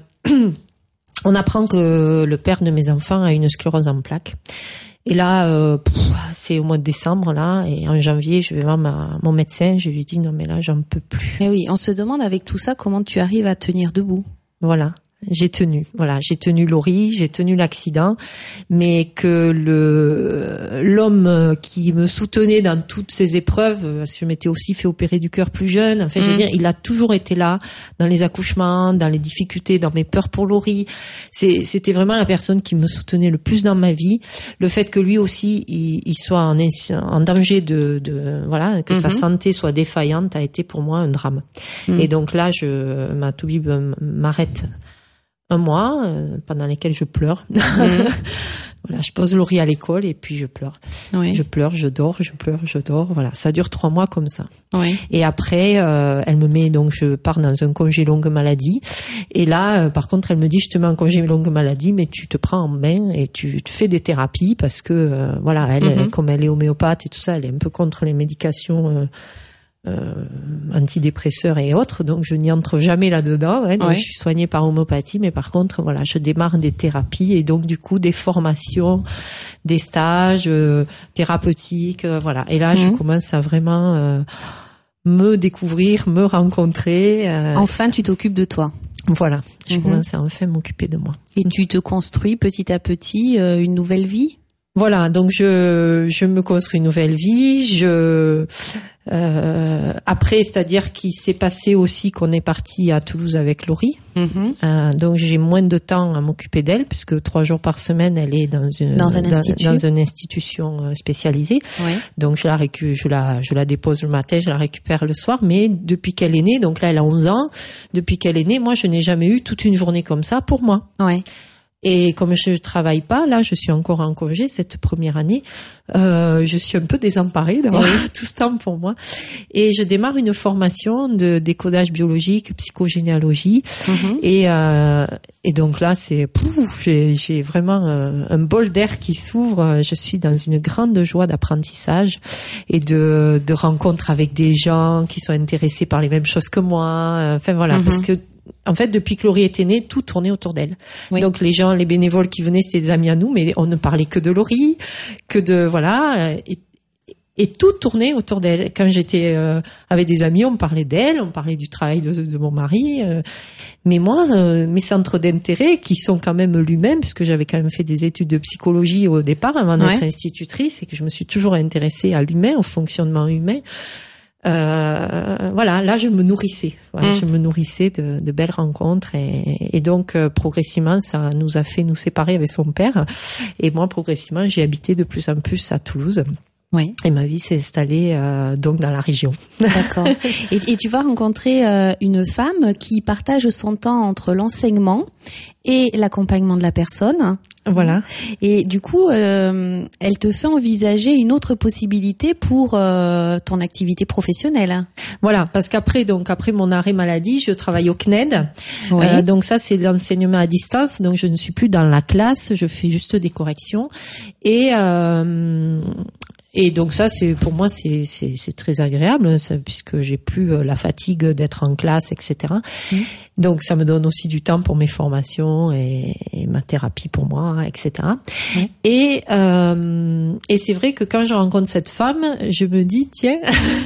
on apprend que le père de mes enfants a une sclérose en plaques. Et là, c'est au mois de décembre, là, et en janvier, je vais voir mon médecin, je lui dis non mais là, j'en peux plus. Mais oui, on se demande avec tout ça comment tu arrives à tenir debout. Voilà. J'ai tenu Laurie, j'ai tenu l'accident, mais que l'homme qui me soutenait dans toutes ces épreuves, parce que je m'étais aussi fait opérer du cœur plus jeune, enfin je veux dire, il a toujours été là dans les accouchements, dans les difficultés, dans mes peurs pour Laurie. C'était vraiment la personne qui me soutenait le plus dans ma vie. Le fait que lui aussi il soit en danger voilà, que sa santé soit défaillante a été pour moi un drame. Et donc là, ma toubib m'arrête 1 mois pendant lesquels je pleure. Voilà, je pose Laurie à l'école et puis je pleure. Oui. Je pleure, je dors, je pleure, je dors. Voilà, ça dure 3 mois comme ça. Oui. Et après, elle me met, donc je pars dans un congé longue maladie. Et là, par contre, elle me dit, je te mets en congé longue maladie, mais tu te prends en main et tu fais des thérapies parce que voilà, elle, comme elle est homéopathe et tout ça, elle est un peu contre les médications. Antidépresseurs et autres, donc je n'y entre jamais là-dedans, hein, donc je suis soignée par homéopathie, mais par contre voilà, je démarre des thérapies et donc du coup des formations, des stages thérapeutiques, voilà, et là je commence à vraiment me découvrir, me rencontrer. Enfin tu t'occupes de toi. Voilà, je commence à enfin m'occuper de moi. Et tu te construis petit à petit une nouvelle vie. Voilà, donc je me construis une nouvelle vie. Après, c'est-à-dire qu'il s'est passé aussi qu'on est parti à Toulouse avec Laurie. Donc j'ai moins de temps à m'occuper d'elle puisque 3 jours par semaine elle est dans une institution spécialisée. Oui. Donc je la dépose le matin, je la récupère le soir. Mais depuis qu'elle est née, donc là elle a 11 ans, depuis qu'elle est née, moi je n'ai jamais eu toute une journée comme ça pour moi. Ouais. Et comme je travaille pas, là, je suis encore en congé cette première année, je suis un peu désemparée d'avoir tout ce temps pour moi. Et je démarre une formation de décodage biologique, psychogénéalogie. Et donc là, j'ai vraiment un bol d'air qui s'ouvre. Je suis dans une grande joie d'apprentissage et de rencontres avec des gens qui sont intéressés par les mêmes choses que moi. Enfin voilà, parce que en fait, depuis que Laurie était née, tout tournait autour d'elle. Oui. Donc les gens, les bénévoles qui venaient, c'était des amis à nous, mais on ne parlait que de Laurie, et tout tournait autour d'elle. Quand j'étais avec des amis, on parlait d'elle, on parlait du travail de mon mari. Mais moi, mes centres d'intérêt, qui sont quand même l'humain, puisque j'avais quand même fait des études de psychologie au départ, avant d'être institutrice, et que je me suis toujours intéressée à l'humain, au fonctionnement humain. Voilà, là je me nourrissais. Je me nourrissais de belles rencontres et donc progressivement ça nous a fait nous séparer avec son père et moi progressivement j'ai habité de plus en plus à Toulouse. Oui. Et ma vie s'est installée donc dans la région. D'accord. Et tu vas rencontrer une femme qui partage son temps entre l'enseignement et l'accompagnement de la personne. Voilà. Et du coup, elle te fait envisager une autre possibilité pour ton activité professionnelle. Voilà, parce qu'après mon arrêt maladie, je travaille au CNED. Oui. Donc ça, c'est l'enseignement à distance. Donc je ne suis plus dans la classe, je fais juste des corrections. Et donc ça, pour moi, c'est très agréable, puisque j'ai plus la fatigue d'être en classe, etc. Donc ça me donne aussi du temps pour mes formations et ma thérapie pour moi, etc. Et c'est vrai que quand je rencontre cette femme, je me dis tiens,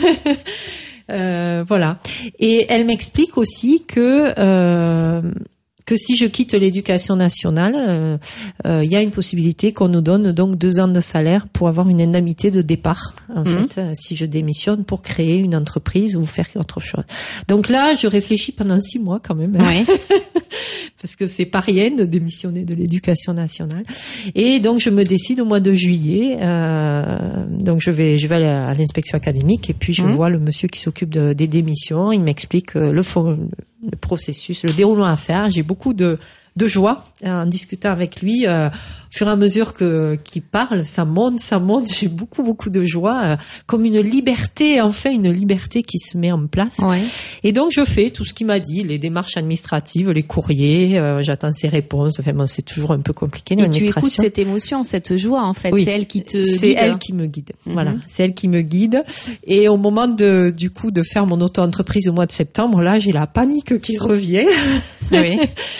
voilà. Et elle m'explique aussi que si je quitte l'éducation nationale, il y a une possibilité qu'on nous donne donc 2 ans de salaire pour avoir une indemnité de départ, en fait, si je démissionne pour créer une entreprise ou faire autre chose. Donc là, je réfléchis pendant 6 mois quand même. Ouais. Parce que c'est pas rien de démissionner de l'éducation nationale. Et donc, je me décide au mois de juillet. Donc, je vais à l'inspection académique et puis je vois le monsieur qui s'occupe des démissions. Il m'explique le processus, le déroulement à faire. J'ai beaucoup de joie en discutant avec lui. Au fur et à mesure qu'il parle, ça monte. J'ai beaucoup de joie, comme une liberté qui se met en place. Ouais. Et donc je fais tout ce qu'il m'a dit, les démarches administratives, les courriers. J'attends ses réponses. Enfin bon, c'est toujours un peu compliqué l'administration. Et tu écoutes cette émotion, cette joie en fait. Oui. C'est elle qui te guide. C'est elle qui me guide. Voilà, c'est elle qui me guide. Et au moment de faire mon auto-entreprise au mois de septembre, là, j'ai la panique qui revient. Oui.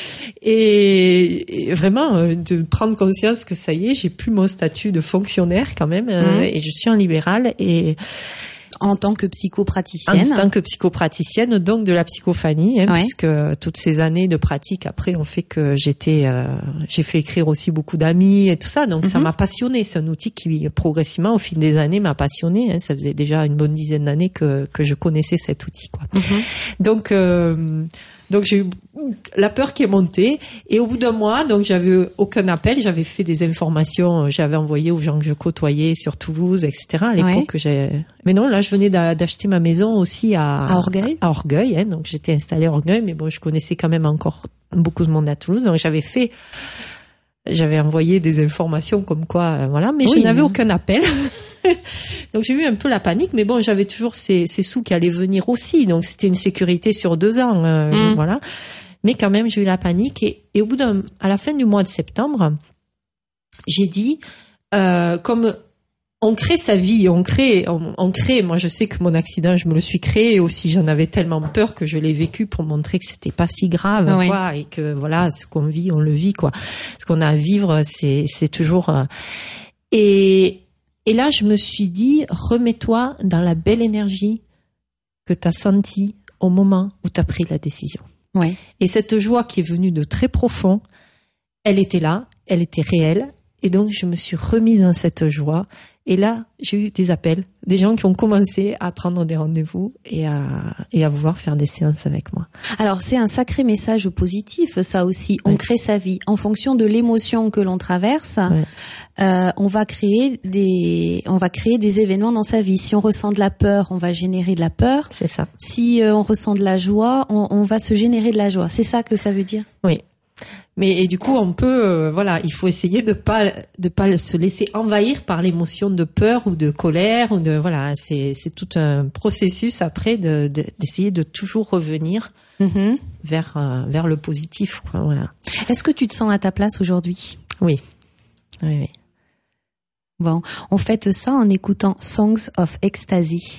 Et vraiment de prendre conscience que ça y est, j'ai plus mon statut de fonctionnaire quand même, et je suis en libéral et en tant que psychopraticienne. En tant que psychopraticienne, donc de la psychophanie, puisque toutes ces années de pratique après ont fait que j'ai fait écrire aussi beaucoup d'amis et tout ça, donc ça m'a passionnée. C'est un outil qui progressivement au fil des années m'a passionnée. Ça faisait déjà une bonne dizaine d'années que je connaissais cet outil, quoi. Donc j'ai eu la peur qui est montée et au bout d'un mois, donc j'avais aucun appel, j'avais fait des informations, j'avais envoyé aux gens que je côtoyais sur Toulouse, etc. À l'époque, mais non, là je venais d'acheter ma maison aussi à Orgueil. À Orgueil, donc j'étais installée à Orgueil, mais bon, je connaissais quand même encore beaucoup de monde à Toulouse, donc j'avais envoyé des informations comme quoi, voilà, mais je n'avais aucun appel. Donc j'ai eu un peu la panique, mais bon, j'avais toujours ces sous qui allaient venir aussi, donc c'était une sécurité sur 2 ans, voilà. Mais quand même, j'ai eu la panique et au bout à la fin du mois de septembre, j'ai dit, comme on crée sa vie, on crée. Moi, je sais que mon accident, je me le suis créé aussi. J'en avais tellement peur que je l'ai vécu pour montrer que c'était pas si grave, quoi, et que voilà, ce qu'on vit, on le vit, quoi. Ce qu'on a à vivre, c'est toujours. Et là, je me suis dit, remets-toi dans la belle énergie que tu as sentie au moment où tu as pris la décision. Ouais. Et cette joie qui est venue de très profond, elle était là, elle était réelle. Et donc, je me suis remise dans cette joie. Et là, j'ai eu des appels, des gens qui ont commencé à prendre des rendez-vous et à vouloir faire des séances avec moi. Alors, c'est un sacré message positif, ça aussi. On crée sa vie en fonction de l'émotion que l'on traverse. On va créer des événements dans sa vie. Si on ressent de la peur, on va générer de la peur. C'est ça. Si on ressent de la joie, on va se générer de la joie. C'est ça que ça veut dire? Oui. Mais du coup, on peut, il faut essayer de pas se laisser envahir par l'émotion de peur ou de colère ou c'est tout un processus après d'essayer de toujours revenir vers le positif, quoi, voilà. Est-ce que tu te sens à ta place aujourd'hui? Oui. Oui. Bon, on fête ça en écoutant Songs of Ecstasy.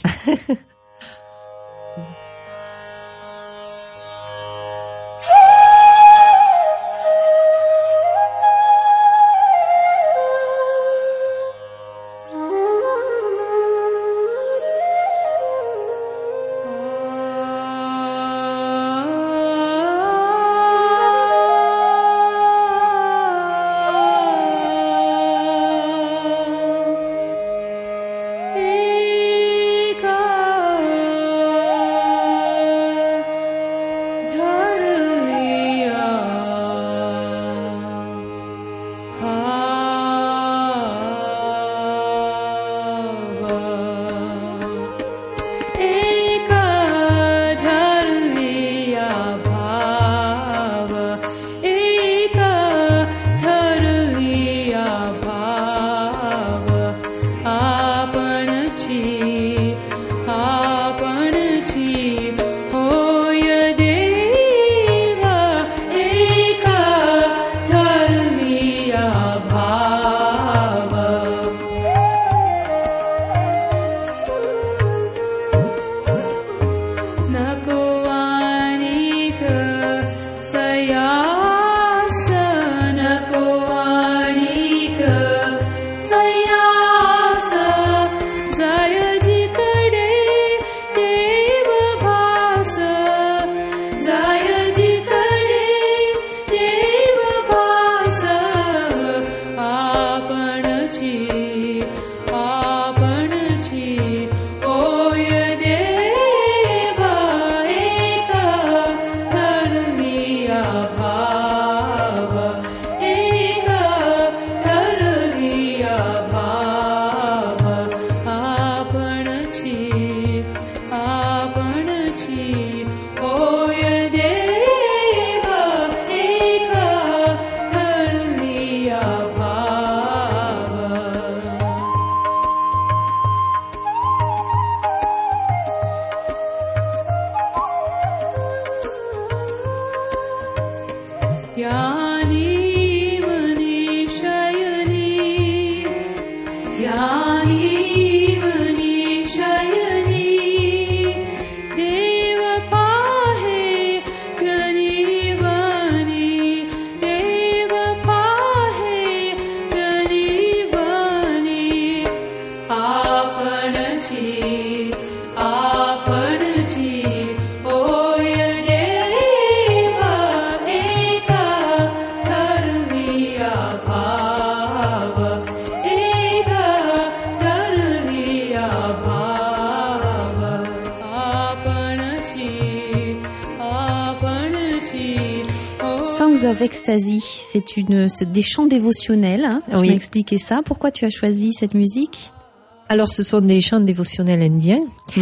Songs of Ecstasy, c'est des chants dévotionnels. Hein. Tu m'as expliqué ça. Pourquoi tu as choisi cette musique? Alors, ce sont des chants dévotionnels indiens,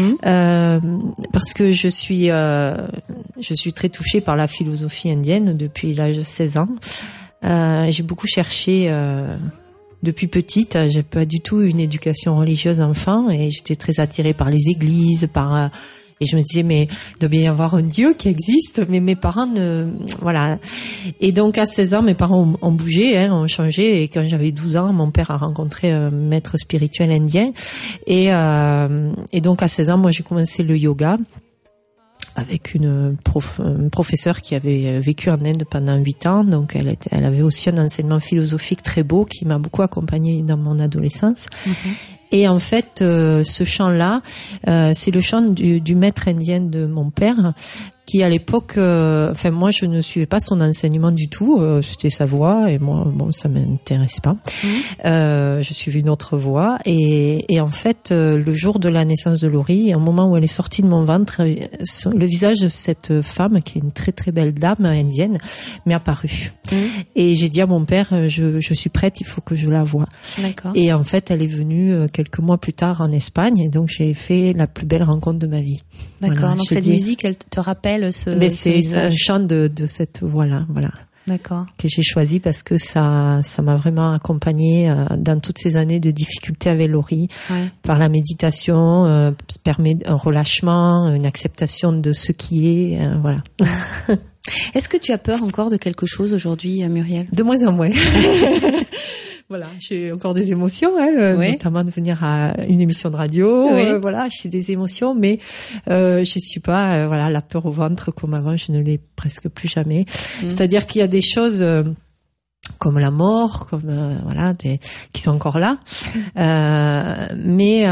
parce que je suis très touchée par la philosophie indienne depuis l'âge de 16 ans. J'ai beaucoup cherché depuis petite. J'ai pas du tout une éducation religieuse enfant et j'étais très attirée par les églises, et je me disais, mais il doit bien y avoir un Dieu qui existe, mais mes parents voilà. Et donc, à 16 ans, mes parents ont bougé, ont changé, et quand j'avais 12 ans, mon père a rencontré un maître spirituel indien, et donc, à 16 ans, moi, j'ai commencé le yoga avec une professeure qui avait vécu en Inde pendant 8 ans, donc elle avait aussi un enseignement philosophique très beau qui m'a beaucoup accompagnée dans mon adolescence. Et en fait, ce chant-là, c'est le chant du maître indien de mon père, qui à l'époque, moi je ne suivais pas son enseignement du tout, c'était sa voix et moi ça m'intéressait pas. Je suivais une autre voie et en fait le jour de la naissance de Laurie, au moment où elle est sortie de mon ventre, le visage de cette femme qui est une très très belle dame indienne m'est apparu. Et j'ai dit à mon père, je suis prête, il faut que je la voie. D'accord. Et en fait elle est venue quelques mois plus tard en Espagne et donc j'ai fait la plus belle rencontre de ma vie. D'accord. Voilà, donc cette musique, elle te rappelle mais c'est un chant de cette voix-là, voilà. D'accord. Que j'ai choisi parce que ça m'a vraiment accompagnée dans toutes ces années de difficultés avec Laurie. Par la méditation, permet un relâchement, une acceptation de ce qui est, voilà. Est-ce que tu as peur encore de quelque chose aujourd'hui, Muriel? De moins en moins. Voilà, j'ai encore des émotions, notamment de venir à une émission de radio. Voilà, j'ai des émotions, mais je suis pas, la peur au ventre comme avant, je ne l'ai presque plus jamais. C'est-à-dire qu'il y a des choses comme la mort, comme qui sont encore là, mais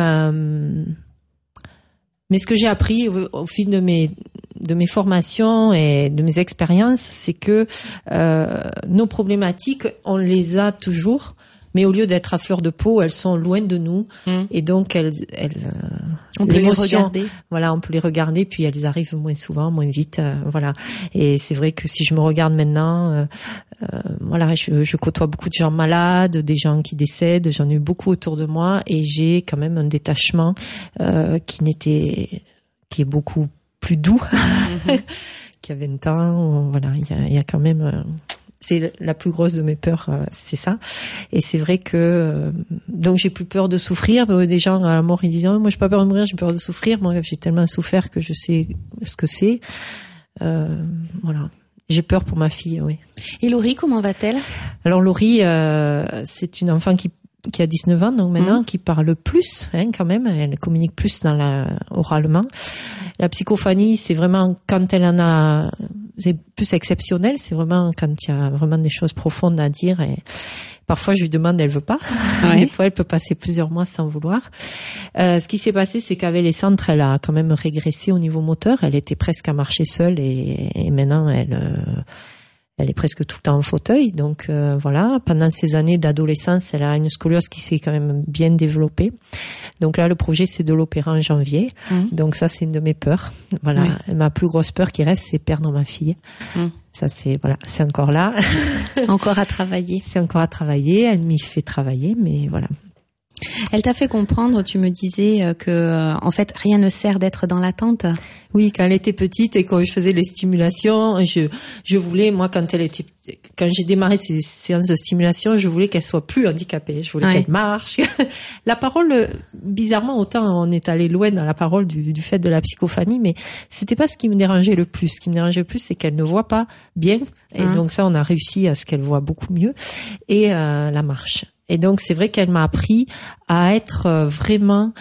ce que j'ai appris au fil de mes formations et de mes expériences, c'est que nos problématiques, on les a toujours. Mais au lieu d'être à fleur de peau, elles sont loin de nous. Et donc, on peut les regarder. Voilà, on peut les regarder, puis elles arrivent moins souvent, moins vite. Voilà. Et c'est vrai que si je me regarde maintenant, je côtoie beaucoup de gens malades, des gens qui décèdent. J'en ai eu beaucoup autour de moi. Et j'ai quand même un détachement qui est beaucoup plus doux qu'il y a 20 ans. Voilà, il y a quand même... c'est la plus grosse de mes peurs, c'est ça. Et c'est vrai que donc j'ai plus peur de souffrir. Des gens à la mort ils disent moi j'ai pas peur de mourir, j'ai peur de souffrir. Moi j'ai tellement souffert que je sais ce que c'est. Voilà. J'ai peur pour ma fille, oui. Et Laurie, comment va-t-elle? Alors Laurie, c'est une enfant qui a 19 ans donc maintenant, qui parle plus quand même, elle communique plus oralement. La psychophanie, c'est vraiment quand elle en a, c'est plus exceptionnel, c'est vraiment quand il y a vraiment des choses profondes à dire et parfois je lui demande, elle veut pas. Des fois elle peut passer plusieurs mois sans vouloir. Ce qui s'est passé, c'est qu'avec les centres, elle a quand même régressé au niveau moteur, elle était presque à marcher seule et maintenant elle est presque tout le temps en fauteuil, donc voilà. Pendant ces années d'adolescence, elle a une scoliose qui s'est quand même bien développée. Donc là, le projet, c'est de l'opérer en janvier. Donc ça, c'est une de mes peurs. Voilà, ma plus grosse peur qui reste, c'est perdre ma fille. Ça, c'est encore là. Encore à travailler. C'est encore à travailler. Elle m'y fait travailler, mais voilà. Elle t'a fait comprendre, tu me disais que en fait rien ne sert d'être dans l'attente. Oui, quand elle était petite et quand je faisais les stimulations, je voulais, moi quand j'ai démarré ces séances de stimulation, je voulais qu'elle soit plus handicapée, je voulais qu'elle marche. La parole, bizarrement, autant on est allé loin dans la parole du fait de la psychophanie, mais c'était pas ce qui me dérangeait le plus. Ce qui me dérangeait le plus, c'est qu'elle ne voit pas bien, et donc ça, on a réussi à ce qu'elle voit beaucoup mieux, et la marche. Et donc c'est vrai qu'elle m'a appris à être vraiment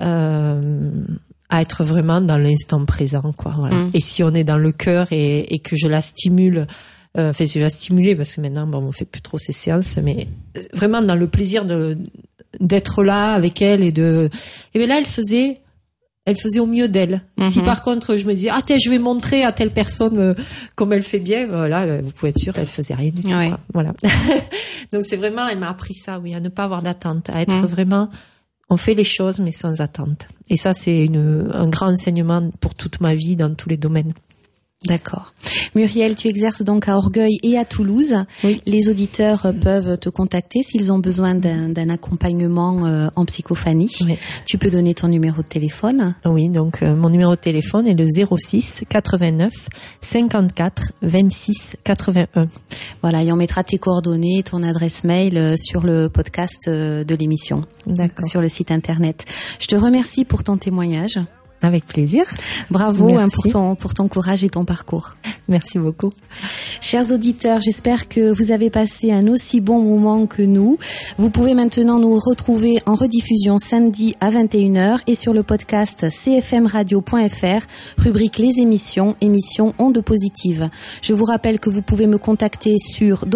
dans l'instant présent, quoi. Voilà. Et si on est dans le cœur et que je la stimule, je la stimulais parce que maintenant on fait plus trop ces séances, mais vraiment dans le plaisir d'être là avec elle et bien là elle faisait au mieux d'elle. Si par contre je me disais je vais montrer à telle personne comme elle fait bien, là vous pouvez être sûr elle faisait rien du tout. Quoi. Voilà. Donc c'est vraiment, elle m'a appris ça, à ne pas avoir d'attente, à être vraiment, on fait les choses mais sans attente. Et ça c'est un grand enseignement pour toute ma vie dans tous les domaines. D'accord. Muriel, tu exerces donc à Orgueil et à Toulouse. Oui. Les auditeurs peuvent te contacter s'ils ont besoin d'un accompagnement en psychophanie. Oui. Tu peux donner ton numéro de téléphone. Oui, donc mon numéro de téléphone est le 06 89 54 26 81. Voilà, et on mettra tes coordonnées, ton adresse mail sur le podcast de l'émission. D'accord. Sur le site internet. Je te remercie pour ton témoignage. Avec plaisir. Bravo pour ton courage et ton parcours. Merci beaucoup. Chers auditeurs, j'espère que vous avez passé un aussi bon moment que nous. Vous pouvez maintenant nous retrouver en rediffusion samedi à 21h et sur le podcast cfmradio.fr, rubrique les émissions Ondes Positives. Je vous rappelle que vous pouvez me contacter sur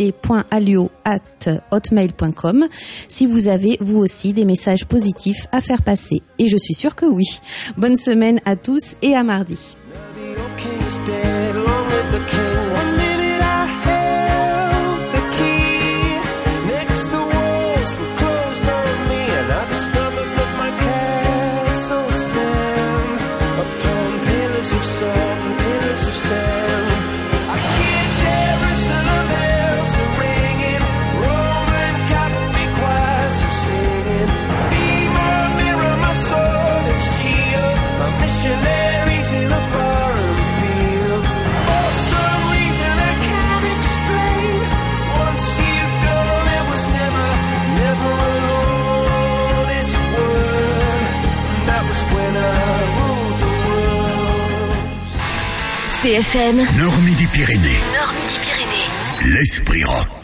dorothée.alio@hotmail.com si vous avez, vous aussi, des messages positifs à faire passer. Et je suis sûre que oui. Bonne semaine à tous et à mardi. is dead, along with the king. One minute I held the key, next the walls were closed on me, and I discovered that my castle stand upon pillars of salt and pillars of sand. I hear Jerusalem bells are ringing, Roman cavalry choirs are singing. Be my mirror, my sword and shield, my missionaries in a foreign field. For some reason I can't explain, once you've gone it was never, never an honest word. And that was when I ruled the world. CFM Nord-Midi-Pyrénées. Nord-Midi-Pyrénées. L'Esprit Rock.